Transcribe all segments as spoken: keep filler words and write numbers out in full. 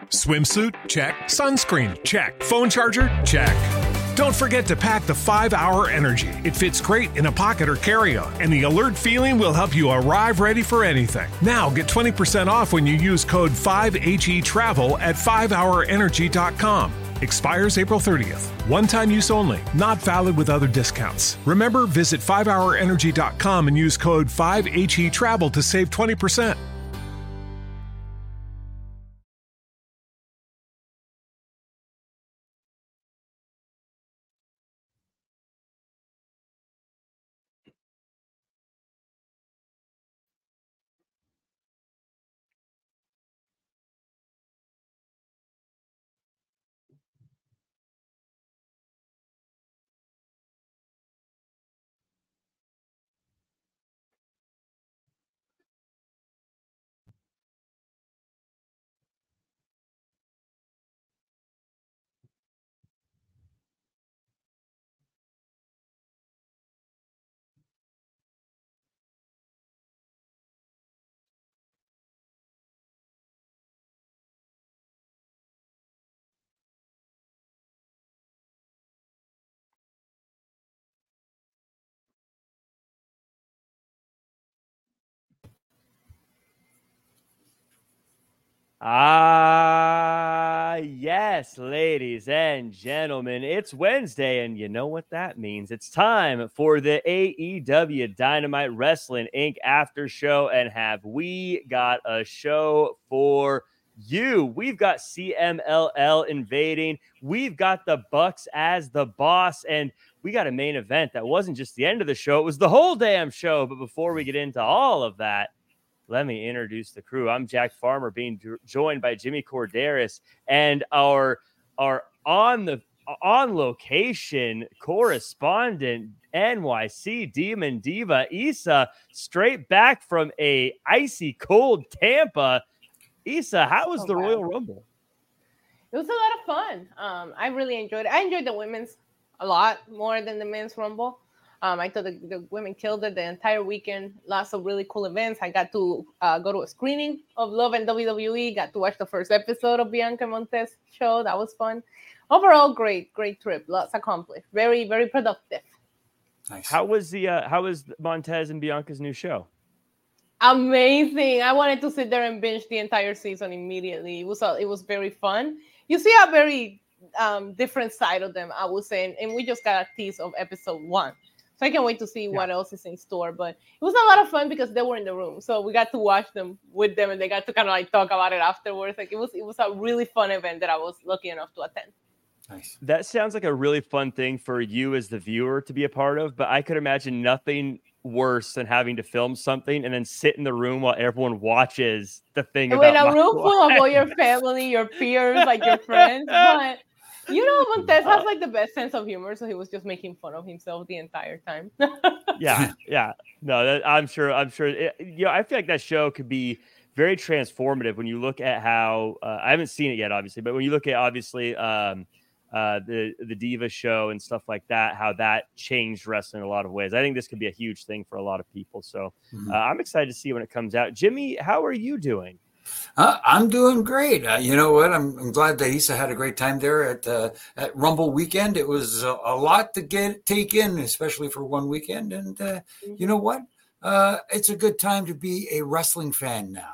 Swimsuit? Check. Sunscreen? Check. Phone charger? Check. Don't forget to pack the five hour Energy. It fits great in a pocket or carry-on, and the alert feeling will help you arrive ready for anything. Now get twenty percent off when you use code five H E travel at five hour energy dot com. Expires April thirtieth. One-time use only. Not valid with other discounts. Remember, visit five hour energy dot com and use code five H E travel to save twenty percent. Ah, yes, ladies and gentlemen, it's Wednesday, and you know what that means. It's time for the A E W Dynamite Wrestling Incorporated after show, and have we got a show for you? We've got C M L L invading. We've got the Bucks as the boss, and we got a main event that wasn't just the end of the show. It was the whole damn show. But before we get into all of that, let me introduce the crew. I'm Jack Farmer, being joined by Jimmy Corderas and our our on the on location correspondent, N Y C Demon Diva Issa, straight back from a icy cold Tampa. Issa, how was oh, the wow. Royal Rumble? It was a lot of fun. Um, I really enjoyed it. I enjoyed the women's a lot more than the men's Rumble. Um, I thought the, the women killed it the entire weekend. Lots of really cool events. I got to uh, go to a screening of Love and W W E. Got to watch the first episode of Bianca Montez show. That was fun. Overall, great, great trip. Lots accomplished. Very, very productive. Nice. How was the uh, how was Montez and Bianca's new show? Amazing. I wanted to sit there and binge the entire season immediately. It was uh, it was very fun. You see a very um, different side of them, I would say, and, and we just got a tease of episode one. So I can't wait to see yeah. what else is in store. But it was a lot of fun because they were in the room. So we got to watch them with them, and they got to kind of like talk about it afterwards. Like it was it was a really fun event that I was lucky enough to attend. Nice. That sounds like a really fun thing for you as the viewer to be a part of. But I could imagine nothing worse than having to film something and then sit in the room while everyone watches the thing. In a room full of all your family, your peers, like your friends. But you know, Montez has like the best sense of humor, so he was just making fun of himself the entire time. yeah, yeah. No, that, I'm sure. I'm sure. It, you know, I feel like that show could be very transformative when you look at how uh, I haven't seen it yet, obviously, but when you look at obviously um, uh, the the Diva show and stuff like that, how that changed wrestling in a lot of ways. I think this could be a huge thing for a lot of people. So mm-hmm. uh, I'm excited to see when it comes out. Jimmy, how are you doing? Uh, I'm doing great. Uh, you know what? I'm, I'm glad that Issa had a great time there at uh, at Rumble weekend. It was a, a lot to get take in, especially for one weekend. And uh, you know what? Uh, it's a good time to be a wrestling fan now.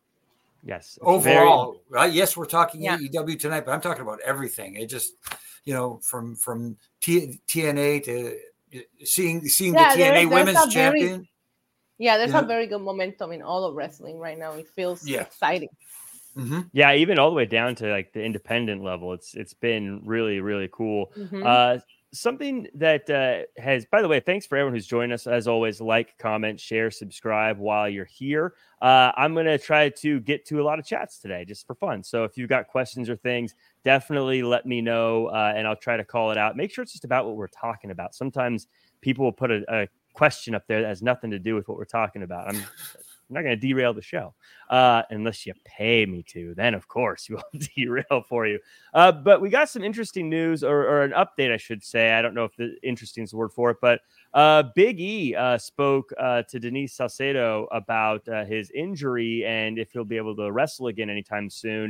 Yes. Overall, very... right? Yes, we're talking yeah. A E W tonight, but I'm talking about everything. It just, you know, from from T- TNA to seeing seeing yeah, the T N A there's, Women's there's Champion. Very... Yeah, there's yeah. a very good momentum in all of wrestling right now. It feels yeah. exciting. Mm-hmm. Yeah, even all the way down to like the independent level. It's it's been really, really cool. Mm-hmm. Uh, something that uh, has, by the way, thanks for everyone who's joined us. As always, like, comment, share, subscribe while you're here. Uh, I'm going to try to get to a lot of chats today just for fun. So if you've got questions or things, definitely let me know uh, and I'll try to call it out. Make sure it's just about what we're talking about. Sometimes people will put a, a question up there that has nothing to do with what we're talking about. I'm, I'm not going to derail the show uh, unless you pay me to. Then, of course, we will derail for you. Uh, but we got some interesting news or, or an update, I should say. I don't know if the interesting is the word for it, but uh, Big E uh, spoke uh, to Denise Salcedo about uh, his injury and if he'll be able to wrestle again anytime soon.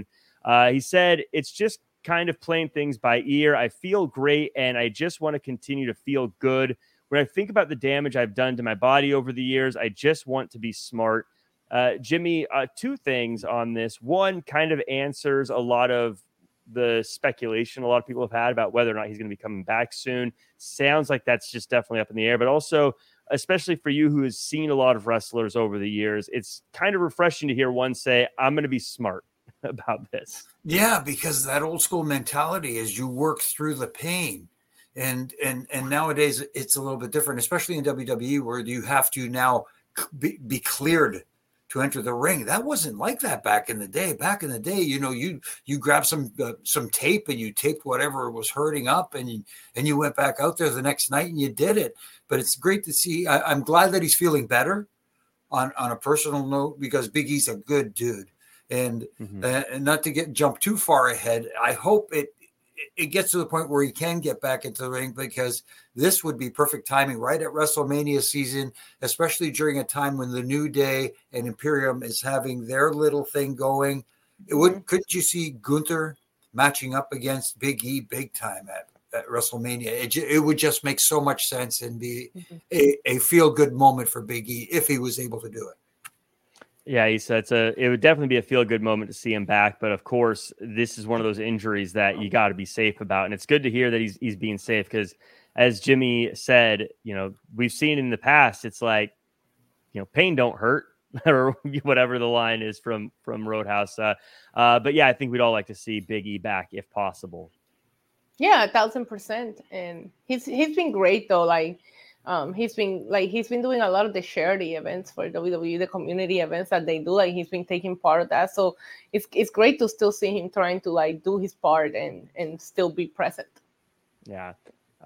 Uh, he said, it's just kind of playing things by ear. I feel great, and I just want to continue to feel good. When I think about the damage I've done to my body over the years, I just want to be smart. Uh, Jimmy, uh, two things on this. One kind of answers a lot of the speculation a lot of people have had about whether or not he's going to be coming back soon. Sounds like that's just definitely up in the air, but also, especially for you who has seen a lot of wrestlers over the years, it's kind of refreshing to hear one say, I'm going to be smart about this. Yeah, because that old school mentality is you work through the pain. And and and nowadays it's a little bit different, especially in W W E, where you have to now be, be cleared to enter the ring. That wasn't like that back in the day. Back in the day, you know, you you grabbed some uh, some tape and you taped whatever was hurting up, and you and you went back out there the next night and you did it. But it's great to see. I, I'm glad that he's feeling better on on a personal note, because Big E's a good dude, and mm-hmm. uh, and not to get jump too far ahead. I hope it. It gets to the point where he can get back into the ring, because this would be perfect timing right at WrestleMania season, especially during a time when the New Day and Imperium is having their little thing going. It would, couldn't you see Gunther matching up against Big E big time at, at WrestleMania? It, it would just make so much sense and be mm-hmm. a, a feel good moment for Big E if he was able to do it. Yeah, he said it's a, it would definitely be a feel-good moment to see him back. But, of course, this is one of those injuries that you got to be safe about. And it's good to hear that he's he's being safe, because, as Jimmy said, you know, we've seen in the past, it's like, you know, pain don't hurt, or whatever the line is from, from Roadhouse. Uh, uh, but, yeah, I think we'd all like to see Big E back if possible. Yeah, a thousand percent. And he's he's been great, though. Like, Um, he's been like he's been doing a lot of the charity events for W W E, the community events that they do. Like, he's been taking part of that, so it's it's great to still see him trying to like do his part and and still be present. Yeah.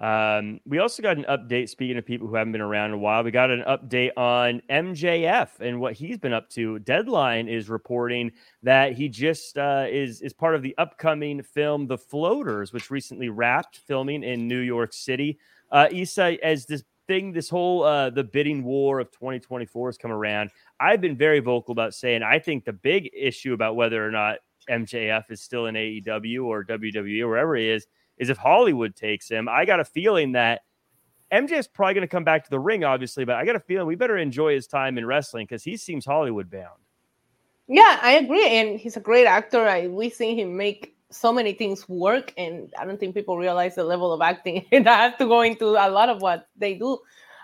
Um, we also got an update. Speaking of people who haven't been around in a while, we got an update on M J F and what he's been up to. Deadline is reporting that he just uh, is is part of the upcoming film The Floaters, which recently wrapped filming in New York City. Uh, Issa, as this thing, this whole uh, the bidding war of twenty twenty-four has come around, I've been very vocal about saying I think the big issue about whether or not M J F is still in A E W or W W E or wherever he is, is if Hollywood takes him. I got a feeling that M J F's probably going to come back to the ring, obviously, but I got a feeling we better enjoy his time in wrestling, because he seems Hollywood bound. Yeah, I agree. And he's a great actor. I, we've seen him make so many things work, and I don't think people realize the level of acting that has to go into a lot of what they do.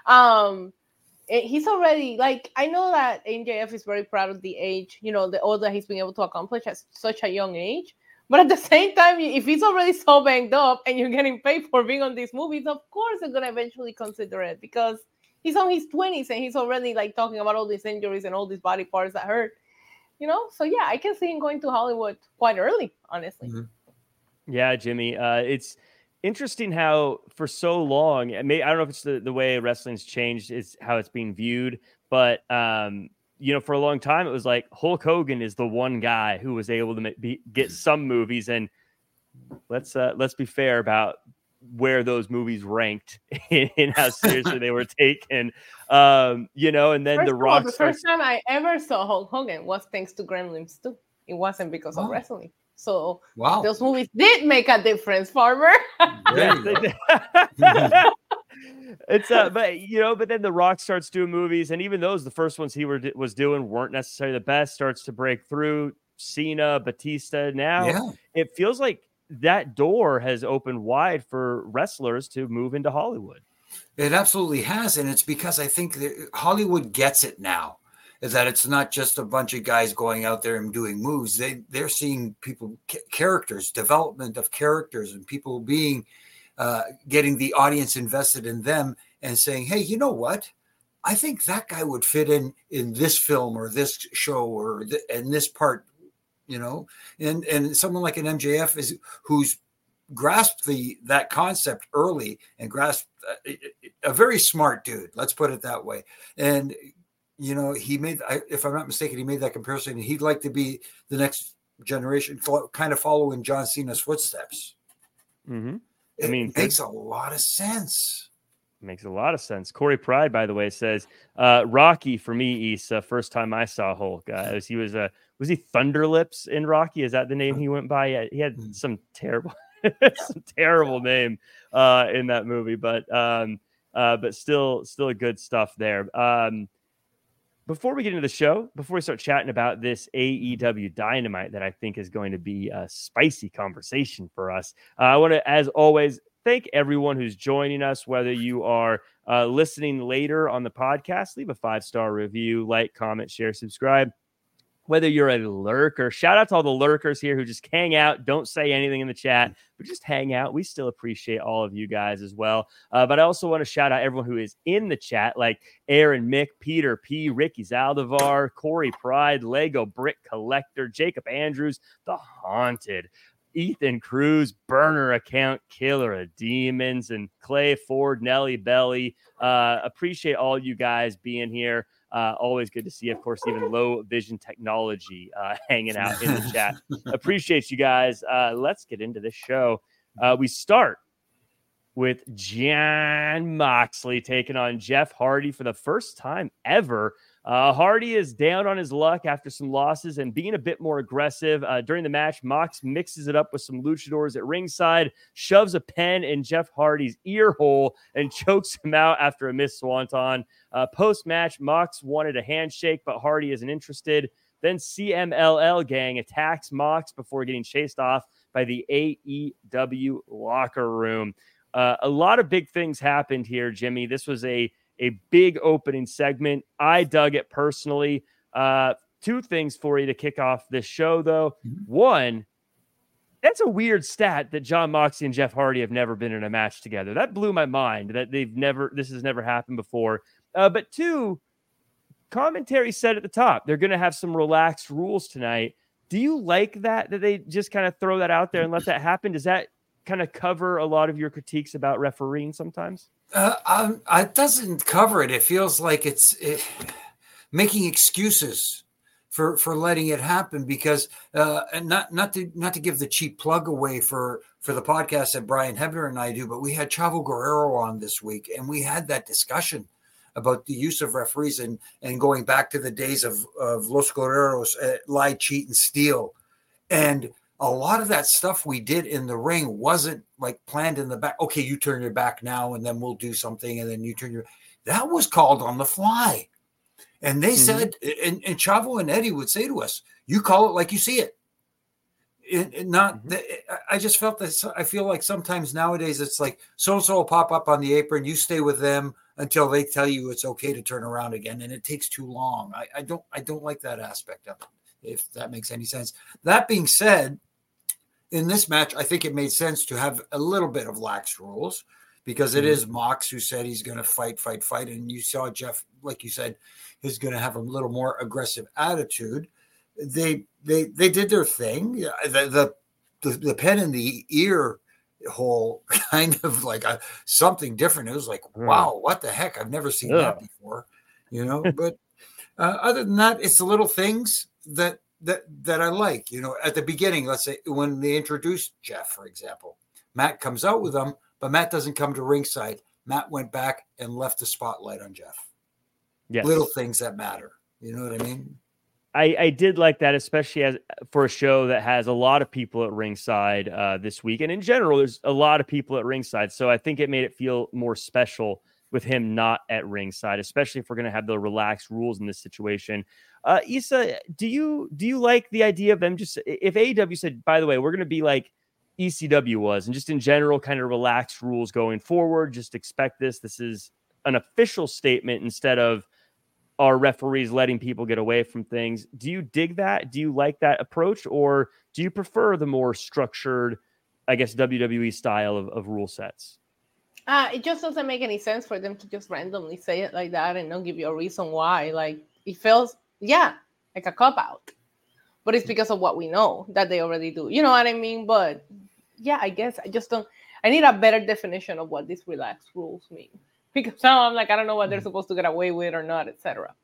Um, he's already, like, I know that M J F is very proud of the age, you know, the all that he's been able to accomplish at such a young age. But at the same time, if he's already so banged up and you're getting paid for being on these movies, of course they're going to eventually consider it, because he's on his twenties and he's already like talking about all these injuries and all these body parts that hurt. You know, so yeah, I can see him going to Hollywood quite early, honestly. Mm-hmm. Yeah, Jimmy. Uh, it's interesting how for so long, I don't know if it's the, the way wrestling's changed, is how it's being viewed. But, um, you know, for a long time, it was like Hulk Hogan is the one guy who was able to make, be, get some movies. And let's uh, let's be fair about where those movies ranked and how seriously they were taken, um, you know, and then first the Rock. All, the starts... first time I ever saw Hulk Hogan was thanks to Gremlins too. It wasn't because oh. of wrestling. So wow, those movies did make a difference, Farmer. It's uh, but you know, but then the Rock starts doing movies, and even those, the first ones he were was doing weren't necessarily the best. Starts to break through. Cena, Batista. Now yeah. it feels like that door has opened wide for wrestlers to move into Hollywood. It absolutely has. And it's because I think that Hollywood gets it now, is that it's not just a bunch of guys going out there and doing moves. They, they're seeing people, characters, development of characters, and people being, uh, getting the audience invested in them and saying, hey, you know what? I think that guy would fit in, in this film or this show or th- in this part, you know, and, and someone like an M J F is who's grasped the, that concept early and grasped a, a very smart dude. Let's put it that way. And, you know, he made, if I'm not mistaken, he made that comparison. He'd like to be the next generation, kind of follow in John Cena's footsteps. Mm-hmm. It I mean, makes a lot of sense. Makes a lot of sense. Corey Pride, by the way, says uh, Rocky for me, Issa. First time I saw Hulk, uh, was, he was a was he Thunderlips in Rocky? Is that the name he went by? Yeah, he had some terrible, some terrible name uh, in that movie, but um, uh, but still, still good stuff there. Um, before we get into the show, before we start chatting about this A E W Dynamite that I think is going to be a spicy conversation for us, uh, I want to, as always, thank everyone who's joining us, whether you are uh, listening later on the podcast, leave a five-star review, like, comment, share, subscribe. Whether you're a lurker, shout out to all the lurkers here who just hang out, don't say anything in the chat, but just hang out. We still appreciate all of you guys as well. Uh, but I also want to shout out everyone who is in the chat, like Aaron, Mick, Peter P, Ricky Zaldivar, Corey Pride, Lego Brick Collector, Jacob Andrews, The Haunted, Ethan Cruz, Burner Account, Killer of Demons, and Clay Ford, Nelly Belly. Uh, appreciate all you guys being here. Uh, always good to see, of course, even Low Vision Technology uh, hanging out in the chat. Appreciate you guys. Uh, let's get into this show. Uh, we start with Jon Moxley taking on Jeff Hardy for the first time ever. Uh, Hardy is down on his luck after some losses and being a bit more aggressive. Uh, during the match, Mox mixes it up with some luchadors at ringside, shoves a pen in Jeff Hardy's ear hole, and chokes him out after a missed swanton. Uh, post-match, Mox wanted a handshake, but Hardy isn't interested. Then C M L L gang attacks Mox before getting chased off by the A E W locker room. Uh, a lot of big things happened here, Jimmy. This was a A big opening segment. I dug it personally. Uh, two things for you to kick off this show, though. One, that's a weird stat that Jon Moxley and Jeff Hardy have never been in a match together. That blew my mind that they've never, this has never happened before. Uh, but two, commentary said at the top, they're going to have some relaxed rules tonight. Do you like that, that they just kind of throw that out there and let that happen? Does that kind of cover a lot of your critiques about refereeing sometimes? Uh, um, it doesn't cover it. It feels like it's it, making excuses for for letting it happen because uh, and not not to not to give the cheap plug away for for the podcast that Brian Hebner and I do, but we had Chavo Guerrero on this week, and we had that discussion about the use of referees and and going back to the days of of Los Guerreros, uh, lie, cheat, and steal, and a lot of that stuff we did in the ring wasn't like planned in the back. Okay, you turn your back now and then we'll do something. And then you turn your, that was called on the fly. And they mm-hmm. said, and, and Chavo and Eddie would say to us, you call it like you see it. It, it not, mm-hmm. the, I just felt that I feel like sometimes nowadays it's like so-and-so will pop up on the apron. You stay with them until they tell you it's okay to turn around again. And it takes too long. I, I don't, I don't like that aspect of it, if that makes any sense. That being said, in this match, I think it made sense to have a little bit of lax rules because it mm-hmm. is Mox who said he's going to fight, fight, fight. And you saw Jeff, like you said, is going to have a little more aggressive attitude. They they they did their thing. The the, the, the pen in the ear hole kind of like a, something different. It was like, mm. wow, what the heck? I've never seen yeah. that before, you know. But uh, other than that, it's the little things that that that I like, you know. At the beginning, let's say when they introduced Jeff, for example, Matt comes out with them, but Matt doesn't come to ringside. Matt went back and left the spotlight on Jeff. Yes. Little things that matter. You know what I mean? I, I did like that, especially as for a show that has a lot of people at ringside uh, this week. And in general, there's a lot of people at ringside. So I think it made it feel more special with him not at ringside, especially if we're going to have the relaxed rules in this situation. Uh, Issa, do you do you like the idea of them just, if A E W said, by the way, we're going to be like E C W was, and just in general, kind of relaxed rules going forward, just expect this. This is an official statement instead of our referees letting people get away from things. Do you dig that? Do you like that approach? Or do you prefer the more structured, I guess, W W E style of, of rule sets? Uh, it just doesn't make any sense for them to just randomly say it like that and not give you a reason why. Like, it feels, yeah, like a cop-out. But it's because of what we know that they already do. You know what I mean? But, yeah, I guess I just don't, I need a better definition of what these relaxed rules mean. Because now I'm like, I don't know what they're supposed to get away with or not, et cetera.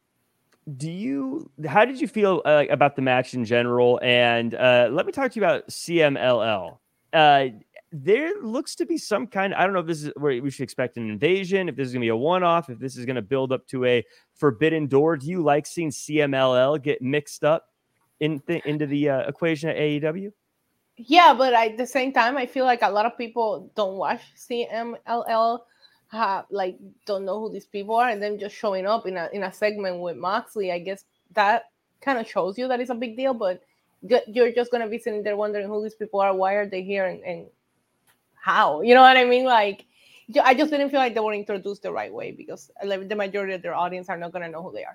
Do you, how did you feel uh, about the match in general? And uh, let me talk to you about C M L L. Uh, there looks to be some kind, I don't know if this is where we should expect an invasion, if this is going to be a one-off, if this is going to build up to a Forbidden Door. Do you like seeing C M L L get mixed up? in th- into the uh, equation at A E W? Yeah, but at the same time, I feel like a lot of people don't watch C M L L, have, like don't know who these people are, and then just showing up in a in a segment with Moxley. I guess that kind of shows you that it's a big deal, but you're just gonna be sitting there wondering who these people are, why are they here, and, and how? You know what I mean? Like, I just didn't feel like they were introduced the right way because like, the majority of their audience are not gonna know who they are.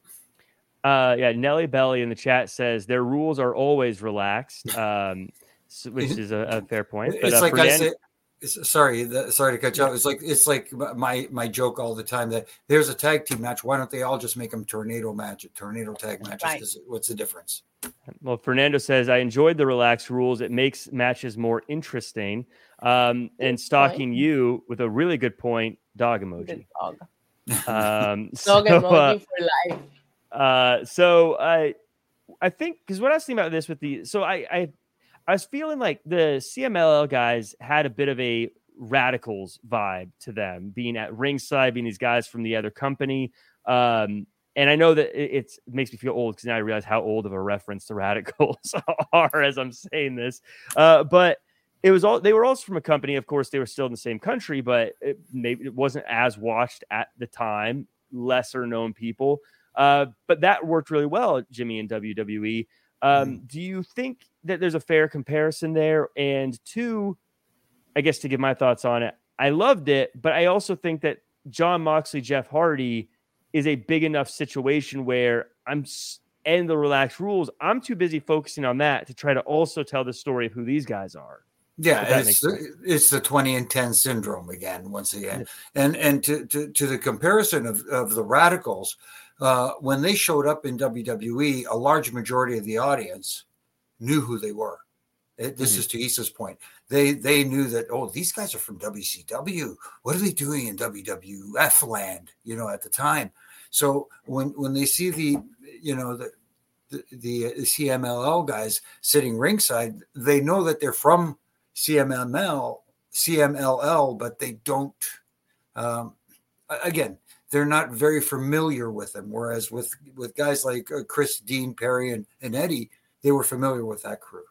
Uh, yeah, Nelly Belly in the chat says their rules are always relaxed, um, which is a, a fair point. But it's uh, like Fernand- I say, it's, sorry, the, sorry to cut you off. It's like it's like my my joke all the time that there's a tag team match. Why don't they all just make them tornado match, tornado tag matches? Right. What's the difference? Well, Fernando says I enjoyed the relaxed rules. It makes matches more interesting. Um, and stalking point. you with a really good point, dog emoji. Dog. Um, Dog so, emoji uh, for life. Uh, so I, I think because what I was thinking about this with the, so I, I, I was feeling like the C M L L guys had a bit of a Radicals vibe to them, being at ringside, being these guys from the other company. Um, and I know that it, it's, it makes me feel old because now I realize how old of a reference the Radicals are as I'm saying this. Uh, but it was all, they were also from a company. Of course, they were still in the same country, but it, maybe it wasn't as watched at the time, lesser known people. Uh, but that worked really well, Jimmy, in W W E. Um, mm. Do you think that there's a fair comparison there? And two, I guess to give my thoughts on it, I loved it, but I also think that Jon Moxley, Jeff Hardy is a big enough situation where I'm and the relaxed rules. I'm too busy focusing on that to try to also tell the story of who these guys are. Yeah, it's the, it's the twenty and ten syndrome again, once again. And and to, to, to the comparison of, of the Radicals, uh, when they showed up in W W E, a large majority of the audience knew who they were. It, this mm-hmm. is to Issa's point. They they knew that, oh, these guys are from W C W. What are they doing in W W F land, you know, at the time? So when when they see the, you know, the the, the C M L L guys sitting ringside, they know that they're from C M L L, C M L L, but they don't, um, again, they're not very familiar with them. Whereas with, with guys like uh, Chris, Dean, Perry, and, and Eddie, they were familiar with that crew.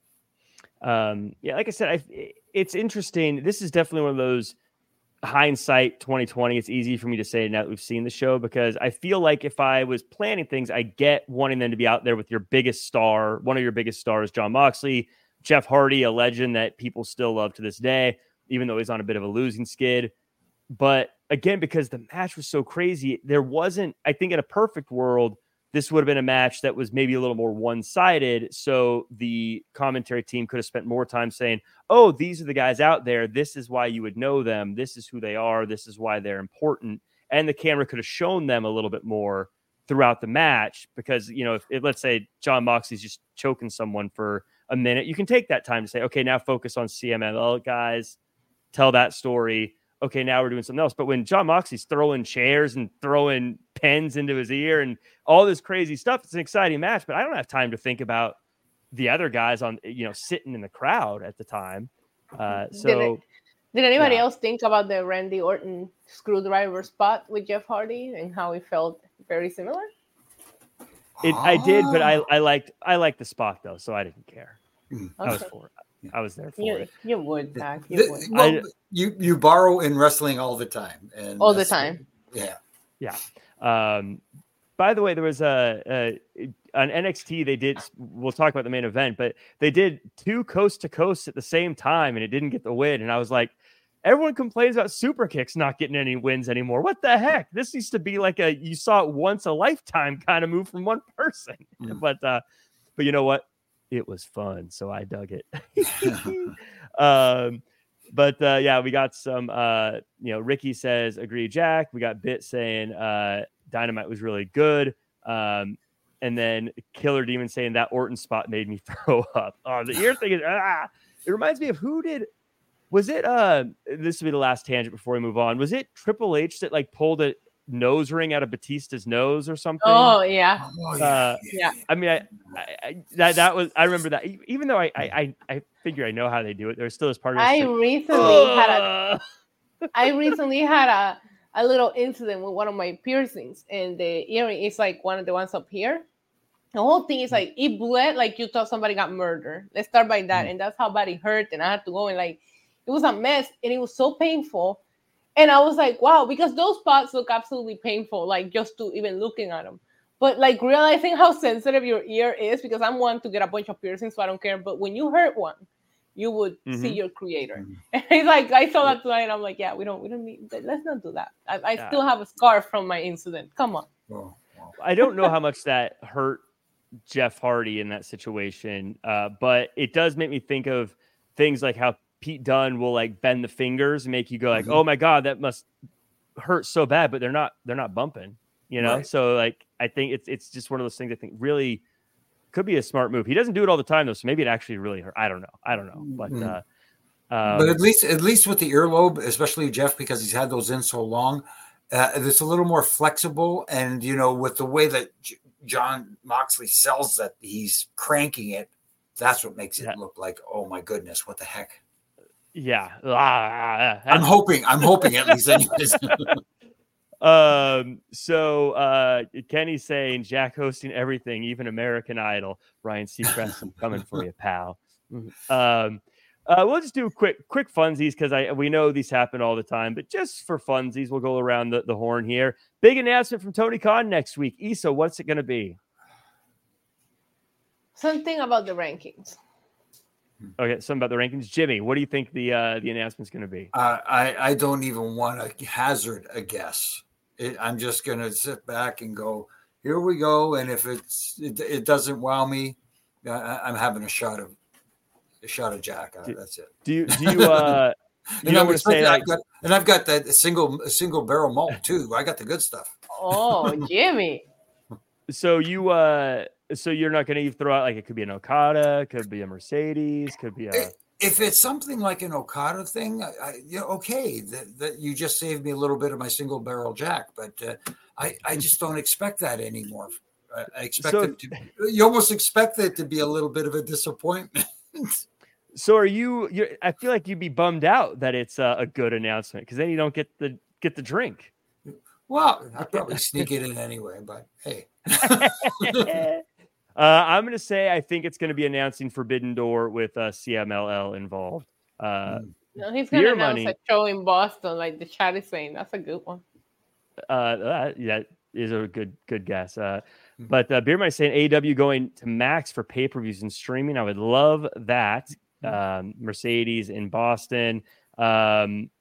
Um, yeah, like I said, I, it's interesting. This is definitely one of those hindsight twenty twenty. It's easy for me to say now that we've seen the show, because I feel like if I was planning things, I get wanting them to be out there with your biggest star, one of your biggest stars, Jon Moxley, Jeff Hardy, a legend that people still love to this day, even though he's on a bit of a losing skid. But again, because the match was so crazy, there wasn't, I think in a perfect world, this would have been a match that was maybe a little more one-sided. So the commentary team could have spent more time saying, oh, these are the guys out there. This is why you would know them. This is who they are. This is why they're important. And the camera could have shown them a little bit more throughout the match, because, you know, if, if let's say Jon Moxley's just choking someone for a minute, you can take that time to say, okay, now focus on C M L L guys, tell that story. Okay, now we're doing something else. But when Jon Moxley's throwing chairs and throwing pens into his ear and all this crazy stuff, it's an exciting match, but I don't have time to think about the other guys on, you know, sitting in the crowd at the time. Uh, so did, it, did anybody yeah. else think about the Randy Orton screwdriver spot with Jeff Hardy and how it felt very similar? It, I did, but I, I liked I liked the spot though, so I didn't care. Okay. I was for it. I was there for you, it. You would, Zach. You the, would. Well, I, you you borrow in wrestling all the time, and all the time. Yeah, yeah. Um, by the way, there was a, a on N X T. They did. We'll talk about the main event, but they did two coast to coast at the same time, and it didn't get the win. And I was like, everyone complains about super kicks not getting any wins anymore. What the heck? This used to be like a you saw it once a lifetime kind of move from one person. Mm. But uh, but you know what? It was fun, so I dug it. um, but uh, yeah, we got some. Uh, you know, Ricky says, "Agree, Jack." We got Bit saying uh, Dynamite was really good, um, and then Killer Demon saying that Orton spot made me throw up. Oh, the ear thing is. Ah! It reminds me of who did. Was it? Uh, this will be the last tangent before we move on. Was it Triple H that like pulled a nose ring out of Batista's nose or something? Oh yeah, oh, yeah. Uh, yeah. I mean, I, I, I that that was I remember that. Even though I I I figure I know how they do it, there's still this part of I like, recently uh, had a I recently had a a little incident with one of my piercings, and the earring is like one of the ones up here, The whole thing is like it bled like you thought somebody got murdered. Let's start by that, mm. and that's how bad it hurt. And I had to go and like it was a mess, and it was so painful. And I was like, wow, because those spots look absolutely painful, like just to even looking at them. But like realizing how sensitive your ear is, because I'm one to get a bunch of piercings, so I don't care. But when you hurt one, you would mm-hmm. see your creator. Mm-hmm. And it's like I saw that tonight, and I'm like, yeah, we don't, we don't need. Let's not do that. I, I yeah. still have a scar from my incident. Come on. Oh, wow. I don't know how much that hurt Jeff Hardy in that situation, uh, but it does make me think of things like how Pete Dunne will like bend the fingers and make you go like, mm-hmm. oh my God, that must hurt so bad, but they're not, they're not bumping, you know? Right. So like, I think it's, it's just one of those things I think really could be a smart move. He doesn't do it all the time though. So maybe it actually really hurt. I don't know. I don't know. But, mm-hmm. uh, um, but at least, at least with the earlobe, especially Jeff, because he's had those in so long, uh, it's a little more flexible. And, you know, with the way that J- John Moxley sells that he's cranking it, that's what makes it yeah. look like, oh my goodness, what the heck? Yeah, ah, I'm hoping. I'm hoping at least. Anyways. um. So uh, Kenny's saying Jack hosting everything, even American Idol. Ryan Seacrest, I'm coming for you, pal. Um. Uh, we'll just do quick, quick funsies because I we know these happen all the time, but just for funsies, we'll go around the, the horn here. Big announcement from Tony Khan next week. Issa, what's it going to be? Something about the rankings. Okay, something about the rankings. Jimmy, what do you think the uh, the announcement's going to be? Uh, I I don't even want to hazard a guess. It, I'm just going to sit back and go, here we go. And if it's it, it doesn't wow me, I, I'm having a shot of a shot of Jack. Uh, do, that's it. Do you do you uh you know what to say? I've got, and I've got that single single barrel malt too. I got the good stuff. Oh, Jimmy. So you uh. So you're not going to throw out like it could be an Okada, could be a Mercedes, could be a. If it's something like an Okada thing, I, I, you know, okay, that, that you just saved me a little bit of my single barrel Jack, but uh, I I just don't expect that anymore. I, I expect so, it to. You almost expect it to be a little bit of a disappointment. So are you? You're, I feel like you'd be bummed out that it's a, a good announcement because then you don't get the get the drink. Well, I'd probably sneak it in anyway, but hey. Uh, I'm going to say I think it's going to be announcing Forbidden Door with uh, C M L L involved. Uh, no, he's going to announce money. a show in Boston, like the chat is saying. That's a good one. Uh, that, that is a good good guess. Uh, but uh, Beer Money saying A E W going to Max for pay-per-views and streaming. I would love that. Um, Mercedes in Boston. Um,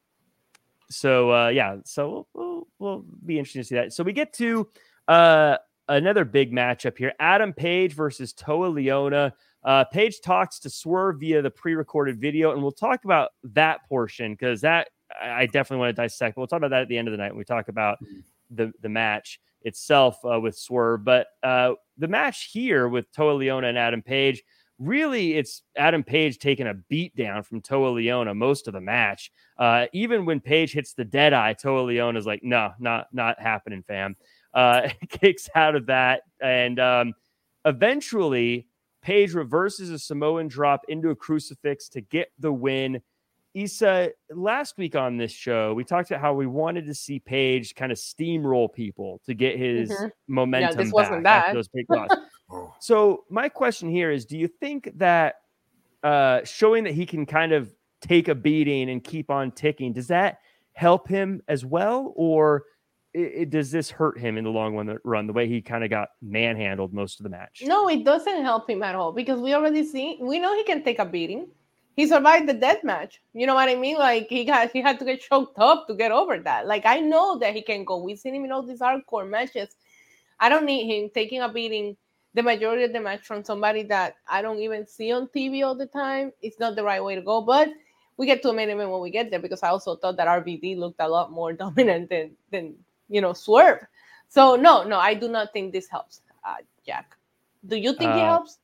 so, uh, yeah, so we'll, we'll, we'll be interested to see that. So we get to... Uh, Another big matchup here. Adam Page versus Toa Leona. Uh, Page talks to Swerve via the pre-recorded video, and we'll talk about that portion because that I definitely want to dissect. We'll talk about that at the end of the night when we talk about the, the match itself uh, with Swerve. But uh, the match here with Toa Leona and Adam Page, really it's Adam Page taking a beat down from Toa Leona most of the match. Uh, even when Page hits the dead eye, Toa Leona's like, no, not, not happening, fam. Uh, kicks out of that, and um, eventually Page reverses a Samoan drop into a crucifix to get the win. Issa, last week on this show, we talked about how we wanted to see Page kind of steamroll people to get his mm-hmm. momentum yeah, this back wasn't that. Those big loss. So my question here is, do you think that uh, showing that he can kind of take a beating and keep on ticking, does that help him as well, or It, it, does this hurt him in the long run, run the way he kind of got manhandled most of the match? No, it doesn't help him at all because we already see, we know he can take a beating. He survived the death match. You know what I mean? Like he got, he had to get choked up to get over that. Like I know that he can go. We've seen him in all these hardcore matches. I don't need him taking a beating the majority of the match from somebody that I don't even see on T V all the time. It's not the right way to go, but we get to a main event when we get there because I also thought that R V D looked a lot more dominant than, than, you know, Swerve. So no, no, I do not think this helps, uh, Jack. Do you think uh, it helps?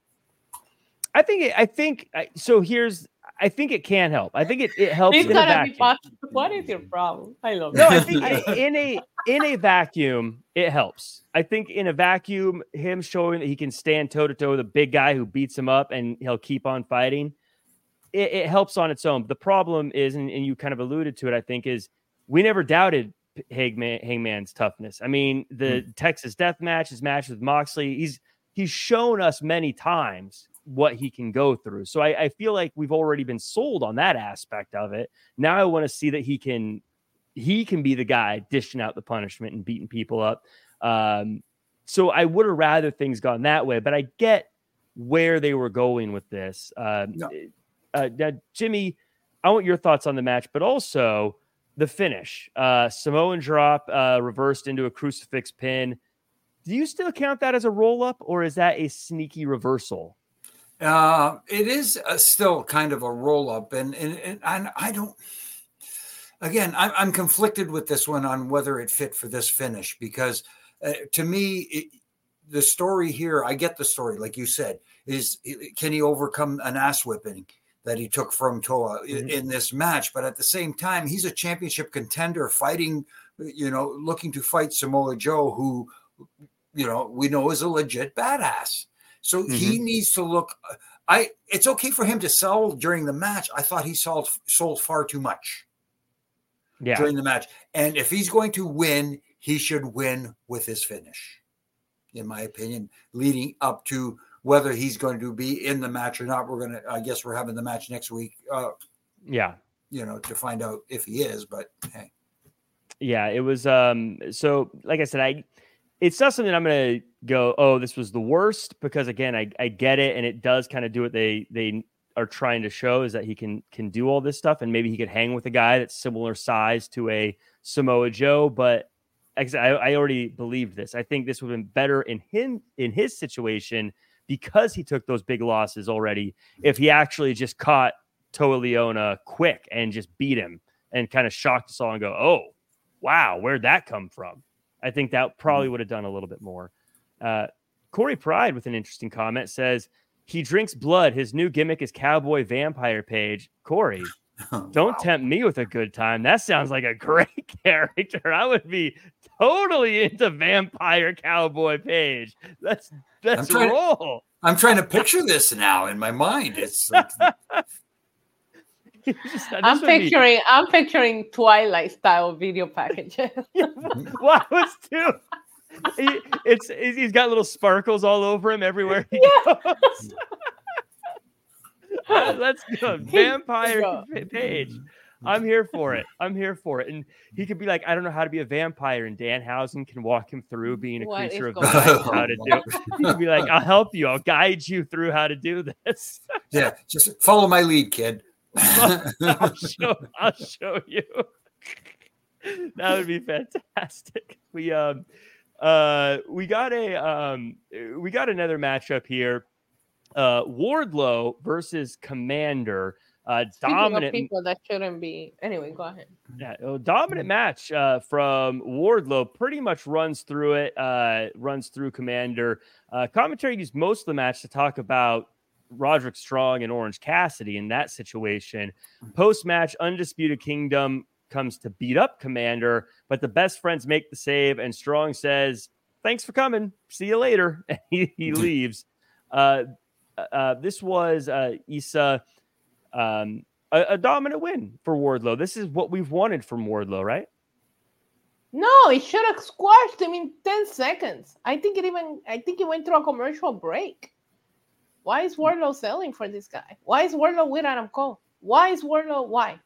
I think, it, I think, so here's, I think it can help. I think it, it helps He's in a vacuum. Be what is your problem? I love No, I think in a, in a vacuum, it helps. I think in a vacuum, him showing that he can stand toe to toe with a big guy who beats him up and he'll keep on fighting. It, it helps on its own. But the problem is, and, and you kind of alluded to it, I think, is we never doubted Hangman, Hangman's toughness. I mean, the mm. Texas Death Match, his match with Moxley, he's he's shown us many times what he can go through. So I, I feel like we've already been sold on that aspect of it. Now I want to see that he can, he can be the guy dishing out the punishment and beating people up. Um, so I would have rather things gone that way, but I get where they were going with this. Um, No. uh, now, Jimmy, I want your thoughts on the match, but also the finish. Uh, Samoan drop uh, reversed into a crucifix pin. Do you still count that as a roll-up, or is that a sneaky reversal? Uh, it is uh, still kind of a roll-up, and, and, and I, I don't. Again, I'm, I'm conflicted with this one on whether it fit for this finish, because uh, to me, it, the story here, I get the story, like you said, is can he overcome an ass whipping that he took from Toa mm-hmm. in, in this match? But at the same time, he's a championship contender fighting, you know, looking to fight Samoa Joe, who, you know, we know is a legit badass. So mm-hmm. he needs to look. I. It's okay for him to sell during the match. I thought he sold sold far too much yeah. during the match. And if he's going to win, he should win with his finish, in my opinion, leading up to whether he's going to be in the match or not. We're going to, I guess we're having the match next week. Uh, yeah. You know, to find out if he is, but hey. Yeah, it was. Um, so like I said, I, it's not something I'm going to go, oh, this was the worst, because again, I, I get it. And it does kind of do what they, they are trying to show, is that he can, can do all this stuff. And maybe he could hang with a guy that's similar size to a Samoa Joe, but I, I already believed this. I think this would have been better in him, in his situation, because he took those big losses already. If he actually just caught Toa Liona quick and just beat him and kind of shocked us all and go, oh, wow, where'd that come from? I think that probably would have done a little bit more. Uh, Corey Pride with an interesting comment says, he drinks blood. His new gimmick is Cowboy Vampire Page. Corey, don't wow. tempt me with a good time. That sounds like a great character. I would be totally into Vampire Cowboy Page. Let's let's I'm roll. To, I'm trying to picture this now in my mind. It's like, Just, I'm picturing be... I'm picturing Twilight style video packages. Well, I was too. He, it's he's got little sparkles all over him everywhere he yeah. goes. uh, let's go, Vampire go. Page. I'm here for it. I'm here for it. And he could be like, I don't know how to be a vampire, and Danhausen can walk him through being a what creature of night, how to do it. He could be like, I'll help you. I'll guide you through how to do this. Yeah, just follow my lead, kid. I'll, show, I'll show you. That would be fantastic. We um uh we got a um we got another matchup here. Uh Wardlow versus Commander. Uh Speaking dominant of people that shouldn't be. Anyway, go ahead. Yeah, a dominant match uh from Wardlow. Pretty much runs through it, uh runs through Commander. Uh commentary used most of the match to talk about Roderick Strong and Orange Cassidy in that situation. Post-match, Undisputed Kingdom comes to beat up Commander, but the best friends make the save, and Strong says, thanks for coming. See you later. And he, he leaves. Uh, uh, this was uh, Issa, um, a, a dominant win for Wardlow. This is what we've wanted from Wardlow, right? No, it should have squashed him in ten seconds. I think it even, I think it went through a commercial break. Why is Wardlow selling for this guy? Why is Wardlow with Adam Cole? Why is Wardlow? Why?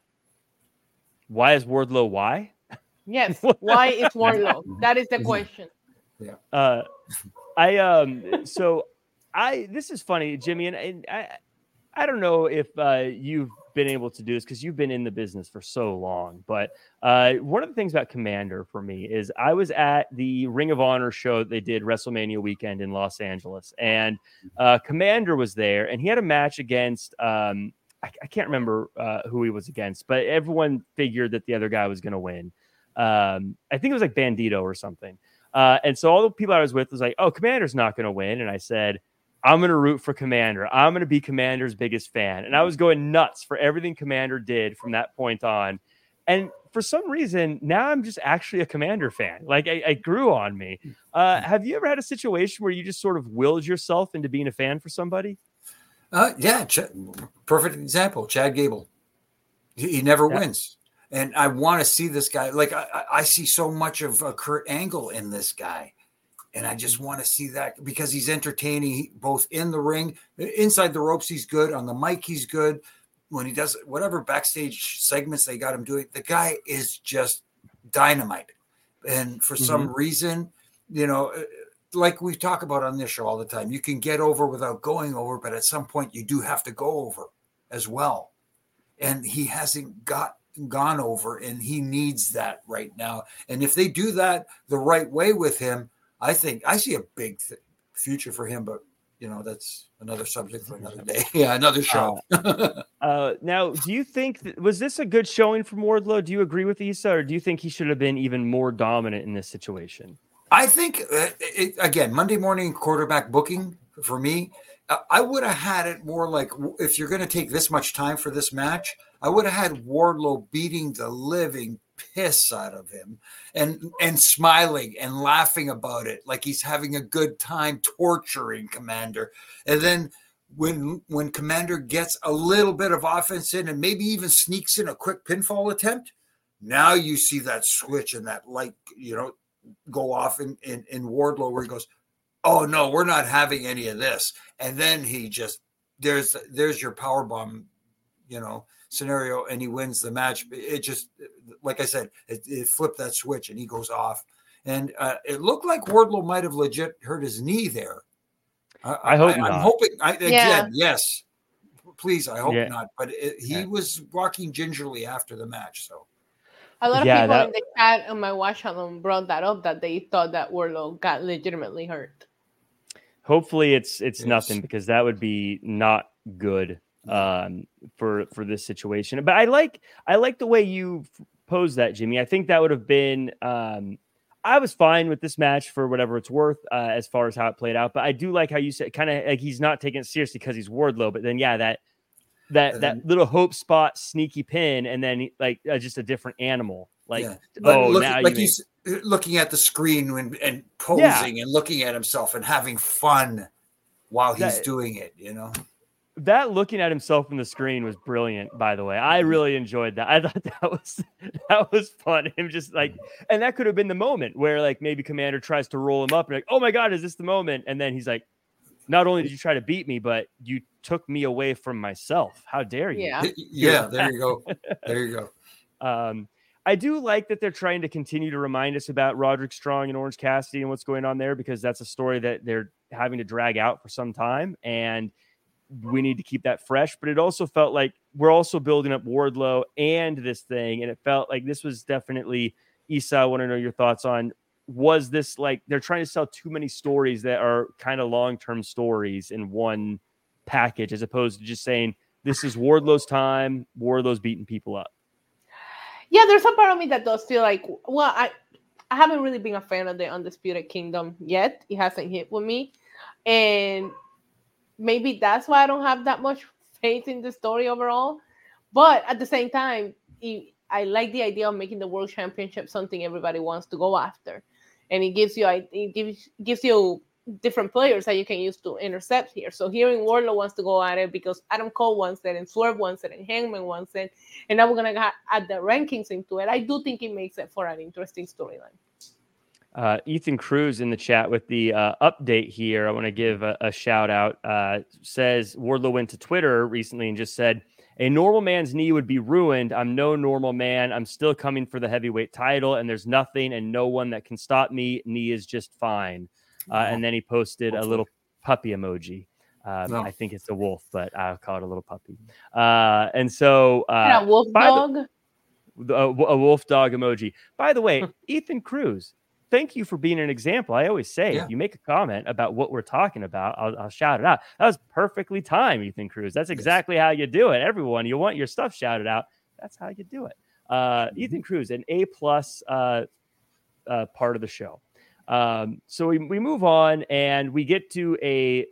Why is Wardlow? Why? Yes. Why is Wardlow? That is the question. Yeah. Uh, I um. So I. This is funny, Jimmy, and, and I. I don't know if uh, you've been able to do this because you've been in the business for so long. But uh, one of the things about Commander for me is I was at the Ring of Honor show that they did WrestleMania weekend in Los Angeles, and uh, Commander was there, and he had a match against um, I, I can't remember uh, who he was against, but everyone figured that the other guy was going to win. Um, I think it was like Bandito or something. Uh, and so all the people I was with was like, "Oh, Commander's not going to win," and I said, I'm going to root for Commander. I'm going to be Commander's biggest fan. And I was going nuts for everything Commander did from that point on. And for some reason, now I'm just actually a Commander fan. Like, I, I grew on me. Uh, have you ever had a situation where you just sort of willed yourself into being a fan for somebody? Uh, yeah. Ch- perfect example. Chad Gable. He, he never yeah. wins. And I want to see this guy. Like, I, I see so much of uh, Kurt Angle in this guy. And I just want to see that because he's entertaining both in the ring, inside the ropes. He's good on the mic. He's good when he does whatever backstage segments they got him doing. The guy is just dynamite. And for mm-hmm. some reason, you know, like we talk about on this show all the time, you can get over without going over, but at some point you do have to go over as well. And he hasn't got gone over, and he needs that right now. And if they do that the right way with him, I think I see a big th- future for him, but you know, that's another subject for another day. Yeah, another show. uh, uh, now, do you think that, was this a good showing from Wardlow? Do you agree with Issa, or do you think he should have been even more dominant in this situation? I think uh, it, again, Monday morning quarterback booking for me, uh, I would have had it more like, if you're going to take this much time for this match, I would have had Wardlow beating the living piss out of him and and smiling and laughing about it like he's having a good time torturing Commander. And then when when Commander gets a little bit of offense in and maybe even sneaks in a quick pinfall attempt, now you see that switch and that light, you know, go off in, in, in Wardlow where he goes, oh no, we're not having any of this. And then he just, there's there's your power bomb, you know, scenario, and he wins the match. It just, like I said, it, it flipped that switch and he goes off. And uh, it looked like Wardlow might have legit hurt his knee there. I, I hope I, not. I'm hoping, I, again, yeah. yes, please, I hope yeah. not. But it, he yeah. was walking gingerly after the match. So a lot of yeah, people that... in the chat on my watch alone brought that up, that they thought that Wardlow got legitimately hurt. Hopefully it's it's yes. nothing, because that would be not good um for for this situation. But I like I like the way you posed that, Jimmy. I think that would have been um I was fine with this match for whatever it's worth, uh, as far as how it played out. But I do like how you said, kind of like, he's not taking it seriously because he's Wardlow. But then yeah, that that then, that little hope spot sneaky pin, and then like uh, just a different animal. Like yeah. oh, look, now like you he's make... looking at the screen and, and posing yeah. and looking at himself and having fun while he's that, doing it, you know. That looking at himself in the screen was brilliant, by the way. I really enjoyed that. I thought that was that was fun. Him just like, and that could have been the moment where like maybe Commander tries to roll him up and like, oh my God, is this the moment? And then he's like, not only did you try to beat me, but you took me away from myself. How dare you? Yeah, yeah. There you go. There you go. Um, I do like that they're trying to continue to remind us about Roderick Strong and Orange Cassidy and what's going on there, because that's a story that they're having to drag out for some time, and we need to keep that fresh. But it also felt like we're also building up Wardlow and this thing, and it felt like this was definitely, Issa, I want to know your thoughts on, was this like they're trying to sell too many stories that are kind of long-term stories in one package, as opposed to just saying this is Wardlow's time, Wardlow's beating people up? Yeah, there's a part of me that does feel like, well, I, I haven't really been a fan of the Undisputed Kingdom yet. It hasn't hit with me. And maybe that's why I don't have that much faith in the story overall. But at the same time, it, I like the idea of making the World Championship something everybody wants to go after. And it gives you, it gives, gives you different players that you can use to intercept here. So hearing Wardlow wants to go at it because Adam Cole wants it and Swerve wants it and Hangman wants it, and now we're going to add the rankings into it, I do think it makes it for an interesting storyline. Uh, Ethan Cruz in the chat with the uh, update here. I want to give a, a shout out. Uh, says Wardlow went to Twitter recently and just said, a normal man's knee would be ruined. I'm no normal man. I'm still coming for the heavyweight title, and there's nothing and no one that can stop me. Knee is just fine. Uh, and then he posted a little puppy emoji. Um, no. I think it's a wolf, but I'll call it a little puppy. Uh, and so, uh, a wolf dog, the, a, a wolf dog emoji. By the way, Ethan Cruz, thank you for being an example. I always say, yeah. if you make a comment about what we're talking about, I'll, I'll shout it out. That was perfectly timed, Ethan Cruz. That's exactly yes. how you do it. Everyone, you want your stuff shouted out. That's how you do it. Uh, mm-hmm. Ethan Cruz, an A plus uh, uh, part of the show. Um, so we, we move on and we get to a